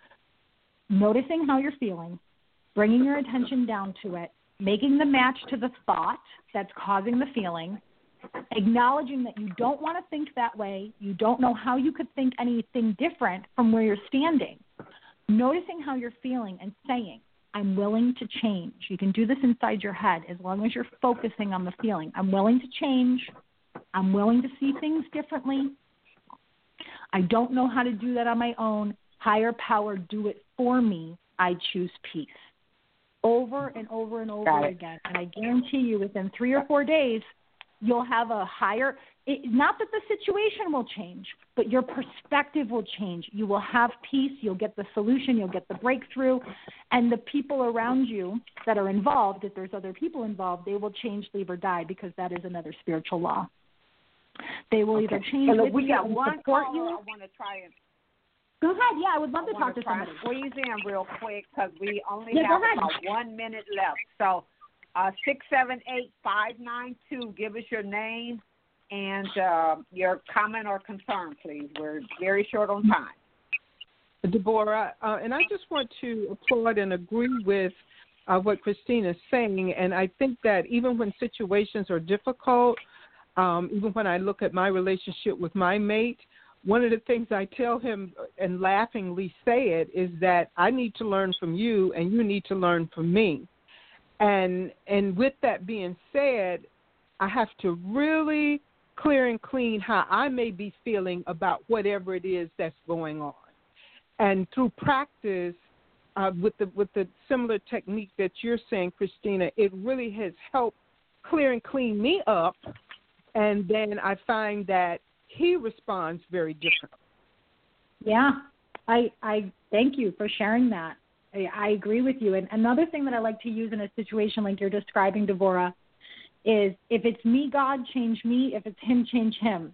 noticing how you're feeling, bringing your attention down to it, making the match to the thought that's causing the feeling, acknowledging that you don't want to think that way, you don't know how you could think anything different from where you're standing, noticing how you're feeling and saying, I'm willing to change. You can do this inside your head as long as you're focusing on the feeling. I'm willing to change. I'm willing to see things differently. I don't know how to do that on my own. Higher power, do it for me. I choose peace. Over and over and Got over it. again. And I guarantee you within three or four days, you'll have a higher, it, not that the situation will change, but your perspective will change. You will have peace. You'll get the solution. You'll get the breakthrough. And the people around you that are involved, if there's other people involved, they will change, leave, or die because that is another spiritual law. They will either change And look, with we you got and one support caller you. I want to try and Go ahead. Yeah, I would love I to want talk to to try somebody. and squeeze in real quick because we only Yeah, go have ahead. about one minute left. So uh, six seven eight five nine two. Give us your name and uh, your comment or concern, please. We're very short on time. Deborah, uh, and I just want to applaud and agree with uh, what Christina is saying. And I think that even when situations are difficult, um, even when I look at my relationship with my mate, one of the things I tell him and laughingly say it is that I need to learn from you and you need to learn from me. And and with that being said, I have to really clear and clean how I may be feeling about whatever it is that's going on. And through practice, uh, with the with the similar technique that you're saying, Christina, it really has helped clear and clean me up. And then I find that he responds very differently. Yeah, I I thank you for sharing that. I, I agree with you. And another thing that I like to use in a situation like you're describing, Deborah, is if it's me, God, change me. If it's him, change him.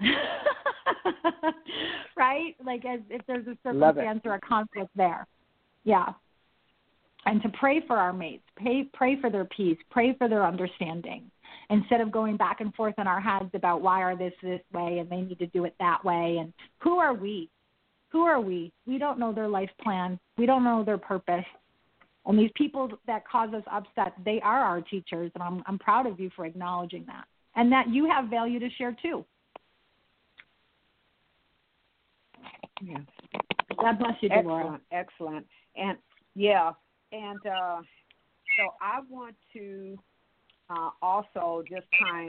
Right? Like as if there's a circumstance or a conflict there. Yeah. And to pray for our mates, pray, pray for their peace, pray for their understanding. Instead of going back and forth in our heads about why are this this way and they need to do it that way. And who are we? Who are we? We don't know their life plan. We don't know their purpose. And these people that cause us upset, they are our teachers. And I'm I'm proud of you for acknowledging that. And that you have value to share too. Yeah. God bless you, Deborah. Excellent, excellent. And, yeah, and uh, so I want to uh, also just kind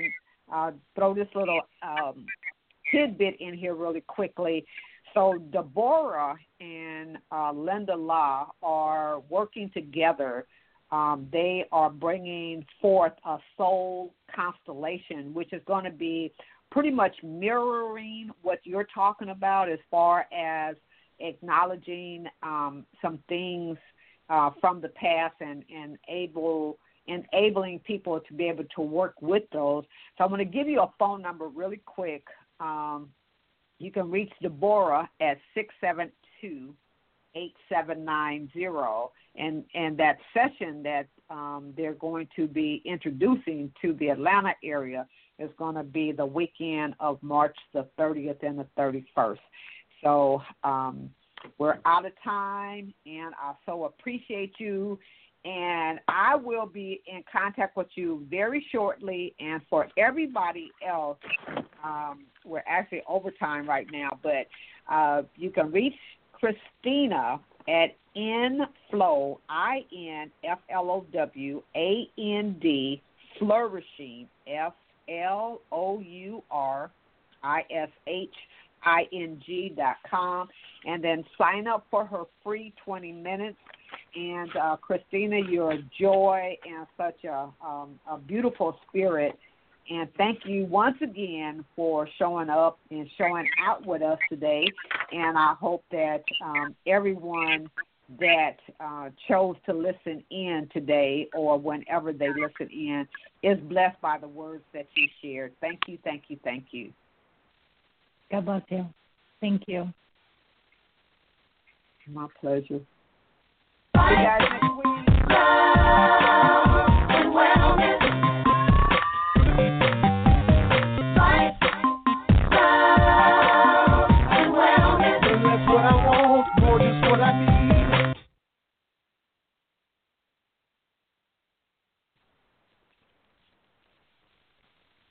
uh, throw this little um, tidbit in here really quickly. So Deborah and uh, Linda Law are working together. Um, they are bringing forth a soul constellation, which is going to be pretty much mirroring what you're talking about as far as acknowledging um, some things uh, from the past and, and able enabling people to be able to work with those. So I'm going to give you a phone number really quick. Um, you can reach Deborah at six seven two, eight seven nine zero, and, and that session that um, they're going to be introducing to the Atlanta area is going to be the weekend of March the thirtieth and the thirty-first. So um, we're out of time, and I so appreciate you. And I will be in contact with you very shortly. And for everybody else, um, we're actually overtime right now, but uh, you can reach Christina at Inflow, I N F L O W A N D, Flourishing, F L O U R I S H I N G dot com, and then sign up for her free twenty minutes. And uh, Christina, you're a joy and such a, um, a beautiful spirit. And thank you once again for showing up and showing out with us today. And I hope that um, everyone that uh, chose to listen in today or whenever they listen in is blessed by the words that you shared. Thank you, thank you, thank you. God bless you. Thank you. My pleasure. See you guys next week.